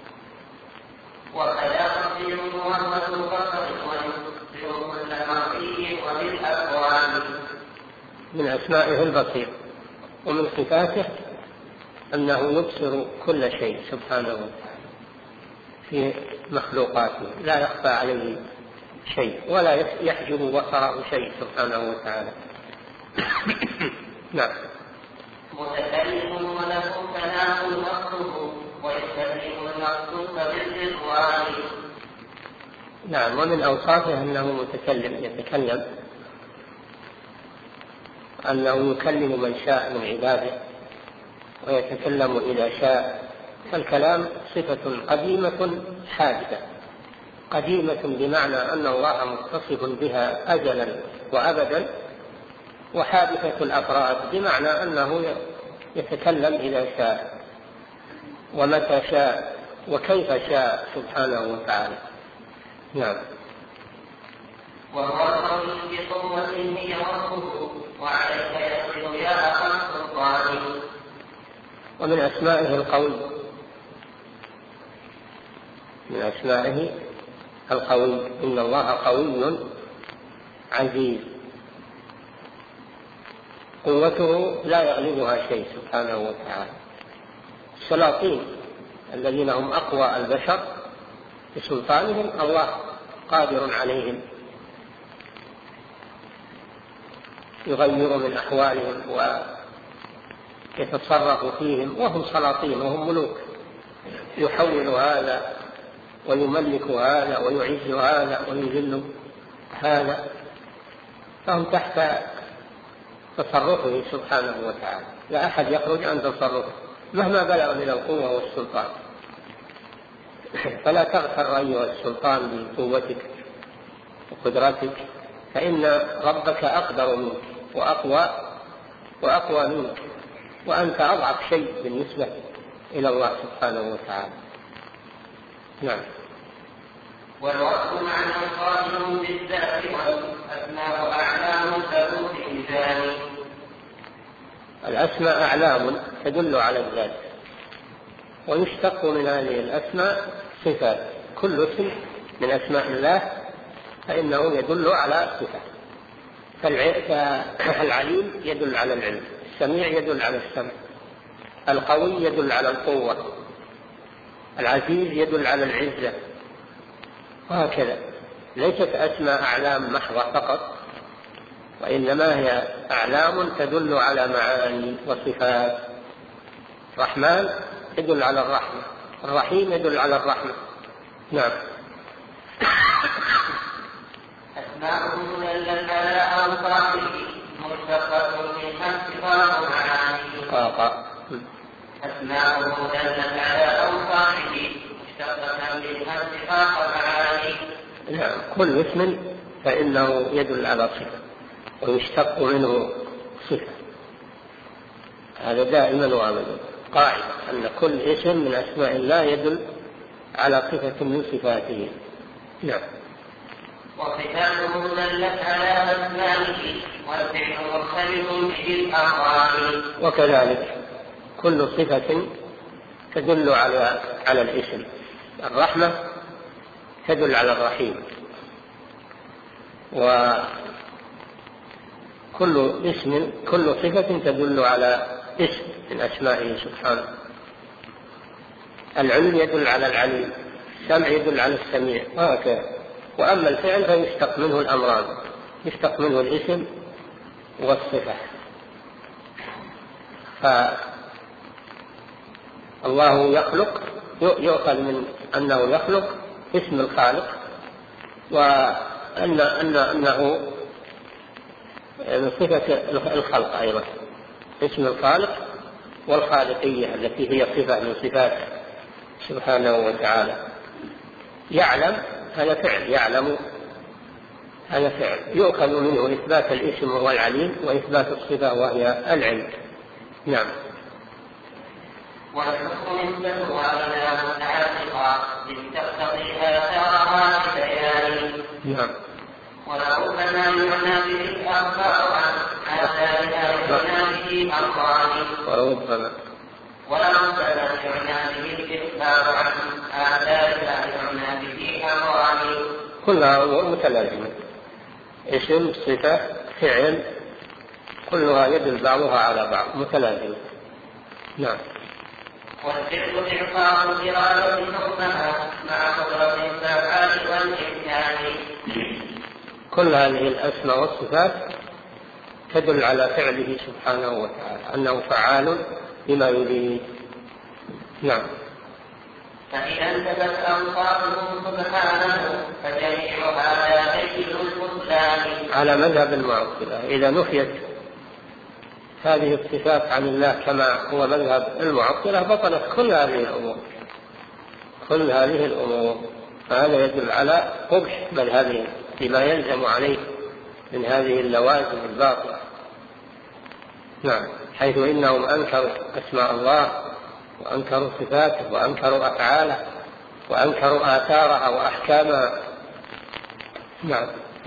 وكذا تصير وهمة البصر ويبصر كل مرئي وبالأكوان. من أسمائه البصير، ومن صفاته أنه يبصر كل شيء سبحانه وتعالى في مخلوقاته، لا يخفى عليه شيء ولا يحجب بصره شيء سبحانه وتعالى. نعم. متكلم وله كلام نصه ويستدعي المقصود بالإخوان. نعم. ومن أوصافه أنه متكلم، يتكلم، أنه يكلم من شاء من عباده ويتكلم إذا شاء. فالكلام صفة قديمة حادثة، قديمة بمعنى أن الله متصف بها أزلا وأبدا، وحادثة الأفراد بمعنى أنه يتكلم إذا شاء ومتى شاء وكيف شاء سبحانه وتعالى. نعم. وهو القول بقوة هي وصفه وعليك يصل يا أخا السلطان. ومن أسمائه القوي، من أسمائه القوي، إن الله قوي عزيز، قوته لا يغلبها شيء سبحانه وتعالى. السلاطين الذين هم أقوى البشر بسلطانهم الله قادر عليهم، يغير من أحوالهم ويتصرف فيهم وهم سلاطين وهم ملوك، يحول هذا ويملك هذا ويعز هذا ويذل هذا، فهم تحت تصرفه سبحانه وتعالى، لا أحد يخرج عن تصرفه مهما بلغ من القوة والسلطان. فلا تغتر أيها السلطان بقوتك وقدرتك، فإن ربك أقدر منك وأقوى وأقوى منك، وأنت أضعف شيء بالنسبة إلى الله سبحانه وتعالى. نعم. والوصف معنى قائم بالذات والأسماء أعلام تدل بإنسان. الأسماء أعلام تدل على الذات، ويشتق من هذه الأسماء صفات. كل اسم من أسماء الله فإنه يدل على صفة. فالعليم يدل على العلم، السميع يدل على السمع، القوي يدل على القوة، العزيز يدل على العزة، وهكذا. ليست أسماء أعلام محضة فقط، وإنما هي أعلام تدل على معاني وصفات. الرحمن يدل على الرحمة، الرحيم يدل على الرحمة. نعم. أسماءه دلت على أوصافه مشتقة منها صفات معاني. أسماءه دلت على أوصافه مشتقة منها صفات معاني. نعم. كل اسم فإنه يدل على صفة ويشتق منه صفة، هذا دائما وابدا قاعدة، أن كل اسم من أسماء الله يدل على صفة من صفاته. نعم. وصفاته دلت على أسمائه والفعل مختلف به الأقوال. وكذلك كل صفة تدل على على الاسم. الرحمة تدل على الرحيم، وكل اسم كل صفة تدل على اسم من أسمائه سبحانه. العلم يدل على العليم، السمع يدل على السميع، وهكذا. وأما الفعل فيشتق منه الأمران، يشتق منه الاسم والصفة. فالله يخلق، يؤخذ من أنه يخلق اسم الخالق، وأن أن أنه من صفة الخلق أيضا، اسم الخالق والخالقية التي هي صفة من صفات سبحانه وتعالى. يعلم هذا فعل، يعلم هذا فعل، يؤخذ منه إثبات الاسم وهو العليم، وإثبات الصفة وهي العلم. نعم. والحكم مثله وأبناء متعلقة تقتضي آثارها ببيان. نعم. ولو كما يعنى به الأخبار عن آثار به أمران وربما وربما يعنى به الإخبار عن آثار لا يعنى به أمران. كلها متلازمة، اسم صفة فعل كلها يدل بعضها على بعض متلازمة. نعم. والفعل إعطاء إرادة حكمها مع قدرة الفعال والإمكان. كل هذه الأسماء والصفات تدل على فعله سبحانه وتعالى أنه فعال بما يريد. نعم. فإذا انتبت أوصافه سبحانه فجميع هذا بين البطلان. على مذهب المعطلة إذا نفيت هذه الصفات عن الله كما هو مذهب المعطلة بطلت كل هذه الأمور كل هذه الأمور فهذا يدل على قبح مذهبهم بما يلزم عليه من هذه اللوازم الباطلة. نعم. حيث إنهم أنكروا أسماء الله وأنكروا صفاته وأنكروا أفعاله وأنكروا آثارها وأحكامها. نعم.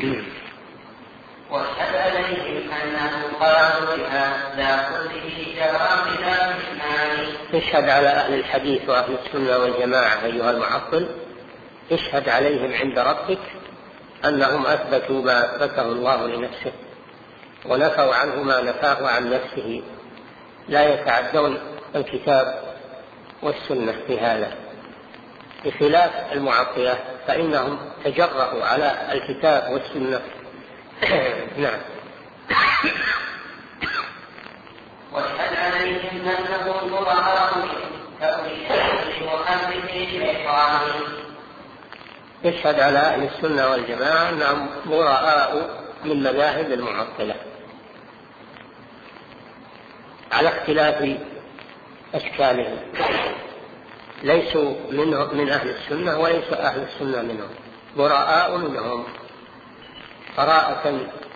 واشهد عليهم أنهم قالوا بهذا كله جرى بلا إثمان. اشهد على أهل الحديث وأهل السنة والجماعة أيها المعطل، اشهد عليهم عند ربك أنهم أثبتوا ما أثبته الله لنفسه ونفوا عنه ما نفاه عن نفسه، لا يتعدون الكتاب والسنة في هذا، بخلاف المعطلة فإنهم تجرؤوا على الكتاب والسنة. نعم. واشهد عليهم أنهم براء من تأويل محمد الشيطان. يشهد على أهل السنة والجماعة أنهم براء من مذاهب المعطلة على اختلاف أشكالهم، ليسوا من أهل السنة وليس أهل السنة منهم، براء منهم براءة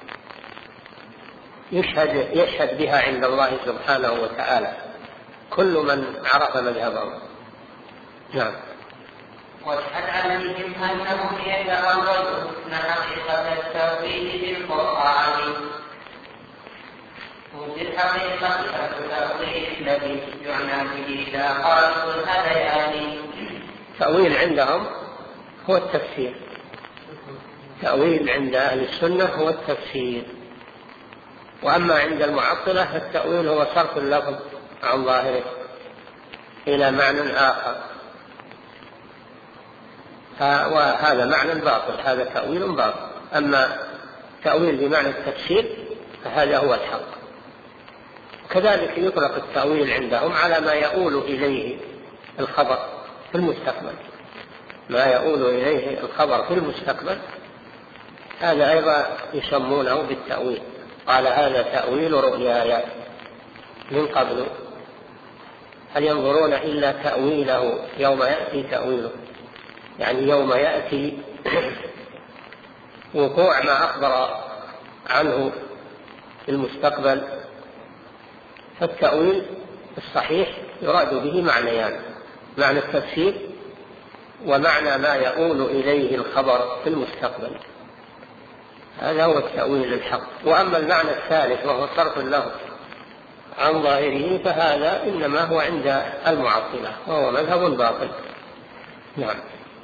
يشهد, يشهد بها عند الله سبحانه وتعالى كل من عرف مذهبهم. نعم. واشهد عليهم أنهم يتأولون حقيقة التوحيد بالقرآن. وفي حقيقة التوحيد الذي يعنى به لا خالق الهذيان. تأويل عندهم هو التفسير، تأويل عند أهل السنة هو التفسير، وأما عند المعطلة التأويل هو صرف اللفظ عن ظاهره إلى معنى آخر، وهذا معنى باطل، هذا تأويل باطل. أما تأويل بمعنى التفسير فهذا هو الحق. كذلك يطلق التأويل عندهم على ما يؤول إليه الخبر في المستقبل، ما يؤول إليه الخبر في المستقبل هذا أيضا يسمونه بالتأويل. قال هذا تأويل رؤياي من قبل هل ينظرون إلا تأويله يوم يأتي تأويله، يعني يوم يأتي وقوع ما أخبر عنه في المستقبل. فالتأويل الصحيح يراد به معنيان، معنى التفسير ومعنى ما يؤول إليه الخبر في المستقبل، هذا هو التأويل الحق. وأما المعنى الثالث وهو صرف اللفظ عن ظاهره فهذا إنما هو عند المعطلة وهو مذهب باطل. نعم.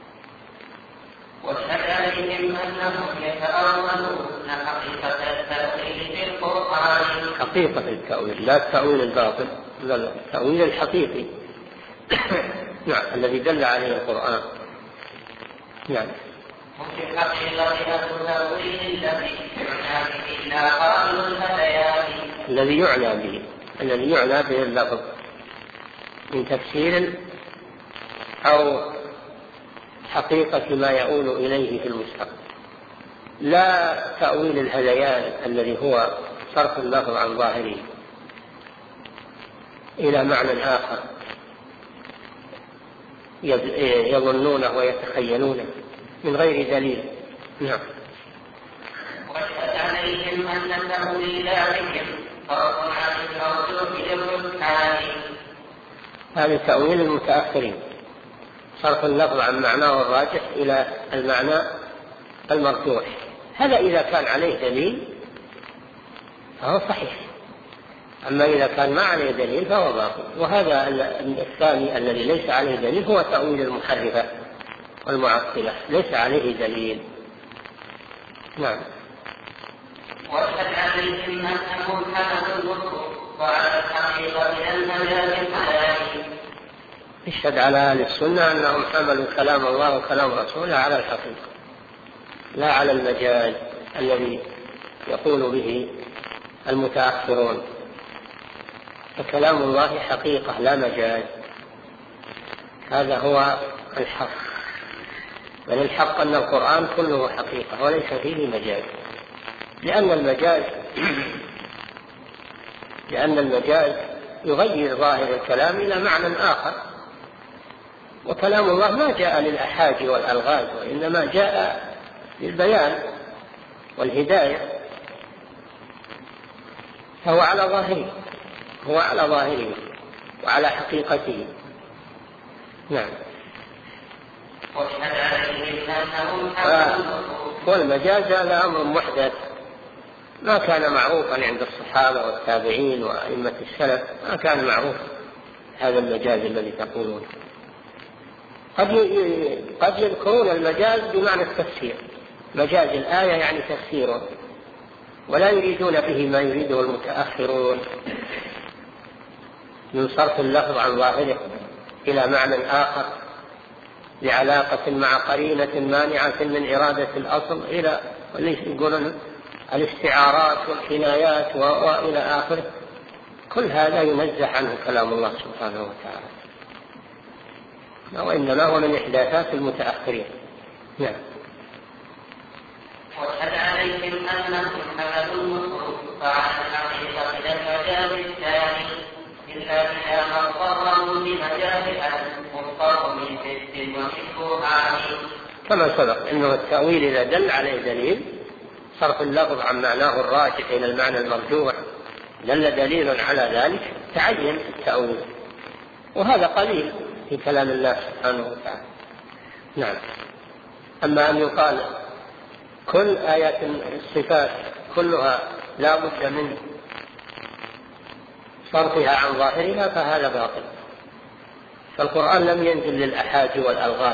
واشهد عليهم أنهم يتأولون حقيقة التأويل في القرآن. حقيقة التأويل لا التأويل الباطل، لا التأويل الحقيقي. نعم. الذي دل عليه القرآن. نعم. وفي حقيقة التأويل الذي يعنى به لا خالق الهذيان. الذي يعنى به الذي يعنى به اللفظ من تفسير أو حقيقة ما يؤول إليه في المستقبل، لا تأويل الهذيان الذي هو صرف اللفظ عن ظاهره إلى معنى آخر يظنونه ويتخيلونه من غير دليل. نعم. واشهد عليهم أن التأويل عليهم فرق عن الموجود للركعان. هذا تأويل المتأخرين، صرف اللفظ عن معناه الراجح إلى المعنى المرجوح، هذا إذا كان عليه دليل فهو صحيح، أما إذا كان ما عليه دليل فهو باطل. وهذا الثاني الذي ليس عليه دليل هو تأويل المحرفة والمعطلة، ليس عليه دليل. نعم. واشهد عليهم أنهم حملوا الكفر وعلى الحقيقة من المجاز الحلال. اشهد على أهل السنة أنهم حملوا كلام الله وكلام رسوله على الحقيقة لا على المجاز الذي يقول به المتأخرون، فكلام الله حقيقة لا مجاز، هذا هو الحق. بل الحق أن القرآن كله حقيقة وليس فيه مجاز، لأن المجاز لأن المجاز يغير ظاهر الكلام إلى معنى آخر، وكلام الله ما جاء للأحاج والألغاز، وإنما جاء للبيان والهداية، فهو على ظاهره هو على ظاهره وعلى حقيقته. نعم. والمجاز هذا أمر محدث ما كان معروفا عند الصحابة والتابعين وأئمة السلف، ما كان معروف هذا المجاز الذي تقولون. قد يذكرون المجاز بمعنى التفسير، مجاز الآية يعني تفسيره، ولا يريدون به ما يريده المتأخرون من صرف اللفظ عن ظاهره إلى معنى آخر لعلاقة مع قرينة مانعة من إرادة الأصل، إلى يقولون الاستعارات والكنايات وإلى آخره. كل هذا ينزه عنه كلام الله سبحانه وتعالى، وإنما هو من إحداثات المتأخرين. نعم. واشهد عليهم أنهم حملوا النصوص فعن الحقيقة إلى المجاز الثاني إلا إذا ما اضطروا بمجاز مضطر من حس وشبهات، كما سبق أنه التأويل إذا دل عليه دليل صرف اللفظ عن معناه الراجح إلى المعنى المرجوح دل دليل على ذلك تعين التأويل، وهذا قليل في كلام الله سبحانه وتعالى. نعم. أما أن يقال كل آيات الصفات كلها لا بد من صرفها عن ظاهرها فهذا باطل، فالقرآن لم ينزل للأحاج والألغاز،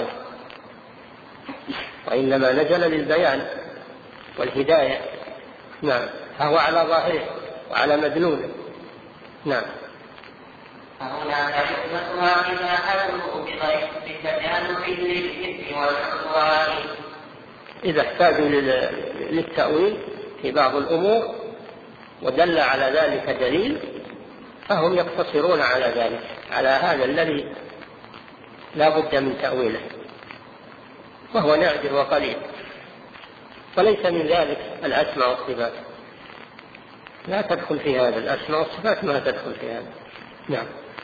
وإنما نزل للبيان والهداية. نعم. فهو على ظاهره وعلى مدلوله. نعم. فهناك حكمتها إذا حلوا بغير بتجانب للإثم والعدوان. إذا احتاجوا للتأويل في بعض الأمور ودل على ذلك دليل فهم يقتصرون على ذلك، على هذا الذي لا بد من تأويله، وهو نادر وقليل. وليس من ذلك الأسماء والصفات، لا تدخل في هذا، الأسماء والصفات ما تدخل في هذا. نعم.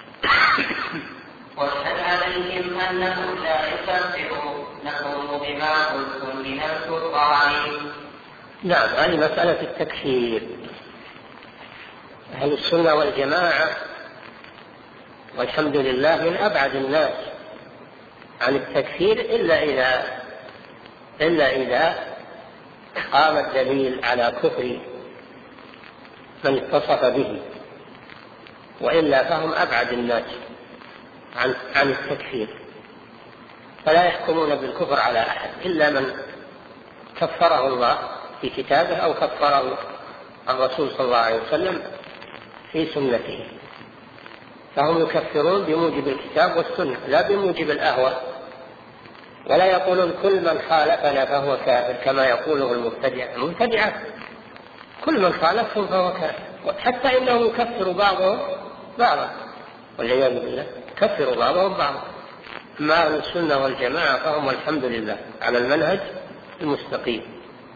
واشهد عليهم أنهم لا يكفروا نقوم بما قلتم من القرآن. نعم. هذه مسألة التكفير. أهل السنة والجماعة والحمد لله من أبعد الناس عن التكفير إلا إذا إلا إذا قام الدليل على كفر من اتصف به، وإلا فهم أبعد الناس عن عن التكفير، فلا يحكمون بالكفر على أحد إلا من كفره الله في كتابه أو كفره الرسول صلى الله عليه وسلم في سنته، فهم يكفرون بموجب الكتاب والسنة لا بموجب الأهواء، ولا يقولون كل من خالفنا فهو كافر كما يقوله المبتدعة. المبتدعة كل من خالفهم فهو كافر، حتى إنهم يكفروا بعضهم بعضا والعياذ بالله، كفروا بعضهم بعضا. أما أهل السنة والجماعة فهم الحمد لله على المنهج المستقيم،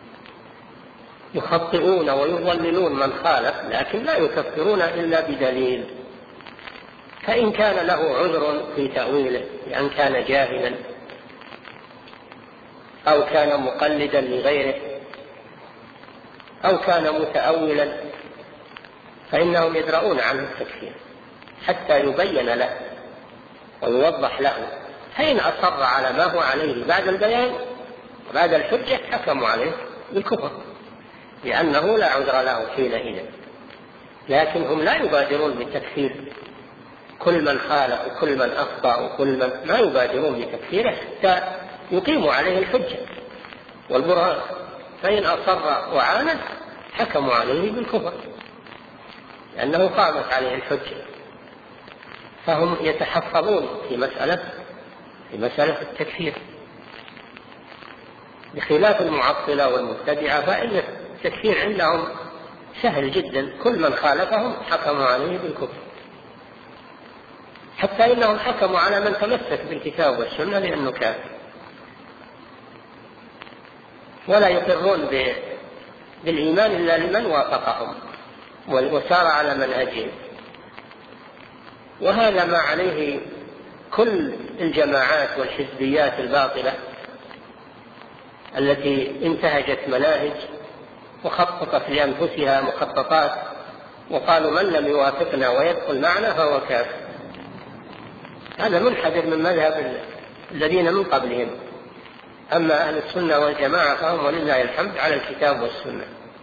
يخطئون ويضللون من خالف لكن لا يكفرون إلا بدليل، فإن كان له عذر في تأويله لأن كان جاهلا أو كان مقلدا لغيره أو كان متأولا فإنهم يدرؤون عنه التكفير حتى يبين له ويوضح له، فإن أصر على ما هو عليه بعد البيان وبعد الحجة حكموا عليه بالكفر لأنه لا عذر له حينئذ. لكن هم لا يبادرون بتكفير كل من خالف وكل من أخطأ وكل من ما يبادرون بتكفيره حتى يقيموا عليه الحجة والبرهان، فإن أصر وعاند حكموا عليه بالكفر لأنه قامت عليه الحجة. فهم يتحفظون في مسألة في مسألة التكفير، بخلاف المعطلة والمبتدعة فإن التكفير عندهم سهل جدا، كل من خالفهم حكموا عليه بالكفر، حتى إنهم حكموا على من تمسك بالكتاب والسنة لأنه كافر، ولا يقرون بالإيمان إلا لمن وافقهم وسار على منهجهم. وهذا ما عليه كل الجماعات والحزبيات الباطلة التي انتهجت مناهج وخططت لأنفسها مخططات وقالوا من لم يوافقنا ويدخل معنا فهو كافر. هذا منحدر من مذهب الذين من قبلهم. أما أهل السنة والجماعة فهم ولله الحمد على الكتاب والسنة.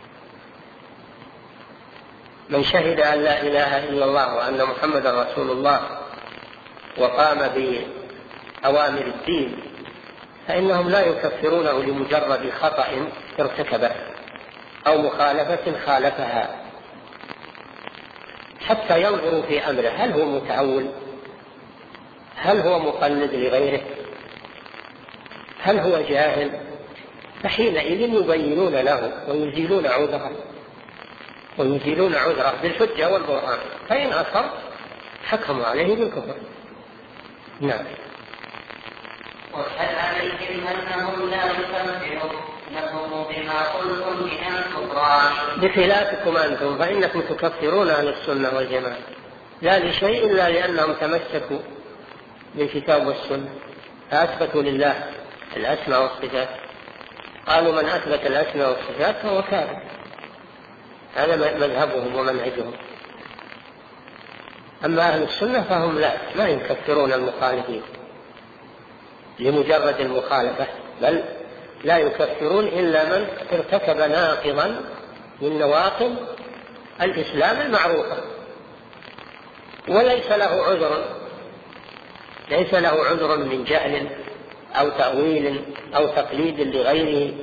من شهد أن لا إله إلا الله وأن محمد رسول الله وقام بأوامر الدين فإنهم لا يكفرونه لمجرد خطأ ارتكبه أو مخالفة خالفها، حتى ينظروا في أمره هل هو متعول، هل هو مقلد لغيره، هل هو جاهل، فحينئذ يبينون له ويزيلون عذره ويزيلون عذره بالحجة والبرهان، فإن أصر حكموا عليه بالكفر. نعم. واشهد عليهم أنهم لا يكفرونكم بما قلتم من الكفران. بخلافكم أنتم فإنكم تكفرون أهل السنة والجماعة لا لشيء إلا لأنهم تمسكوا بالكتاب والسنة، فأثبتوا لله الأسماء والصفات، قالوا من أثبت الأسماء والصفات فهو كافر. هذا مذهبهم ومنهجهم. أما أهل السنة فهم لا ما يكفرون المخالفين لمجرد المخالفة، بل لا يكفرون إلا من ارتكب ناقضا من نواقض الإسلام المعروفة وليس له عذر، ليس له عذر من جهل أو تأويل أو تقليد لغيره،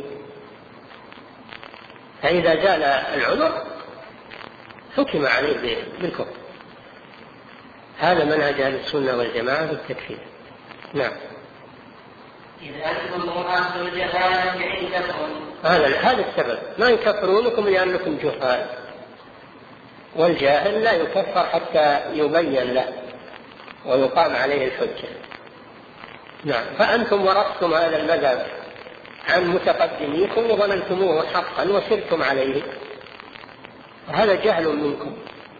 فإذا زال العذر حكم عليه بالكفر. هذا منهج أهل السنة والجماعة في التكفير. نعم. إذ أنتم أهل الجهالة عندكم. هذا هذا السبب، ما يكفرونكم لأنكم جهال، والجاهل لا يكفر حتى يبين له ويقام عليه الحجة. نعم. فأنتم ورثتم هذا المذهب عن متقدميكم وظننتموه حقا وسرتم عليه، وهذا جهل منكم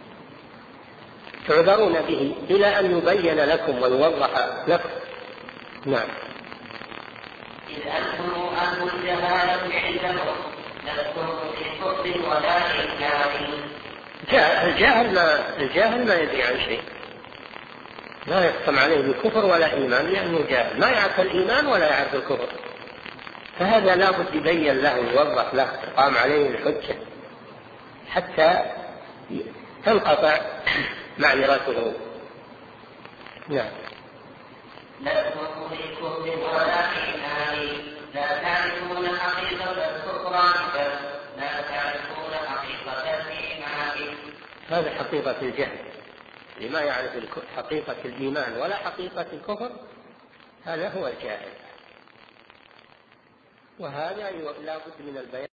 تعذرون به إلى أن يبين لكم ويوضح لكم. نعم. إذ أنتم أهل الجهالة عندكم لستم في كفر ولا إنكار. الجاهل ما الجاهل ما يدري عن شيء، لا يحكم عليه بالكفر ولا إيمان لأنه جاهل، ما يعرف الإيمان ولا يعرف الكفر، فهذا لا بد يبين له ويوضح له قام عليه الحجة حتى تنقطع معذرته. نعم. لستم في كفر ولا إيمان لا تعرفون حقيقة الكفران لا تعرفون حقيقة الإيمان. هذا حقيقة الجهل، لما يعرف حقيقة الإيمان ولا حقيقة الكفر هذا هو الجاهل، وهذا لا بد من البيان.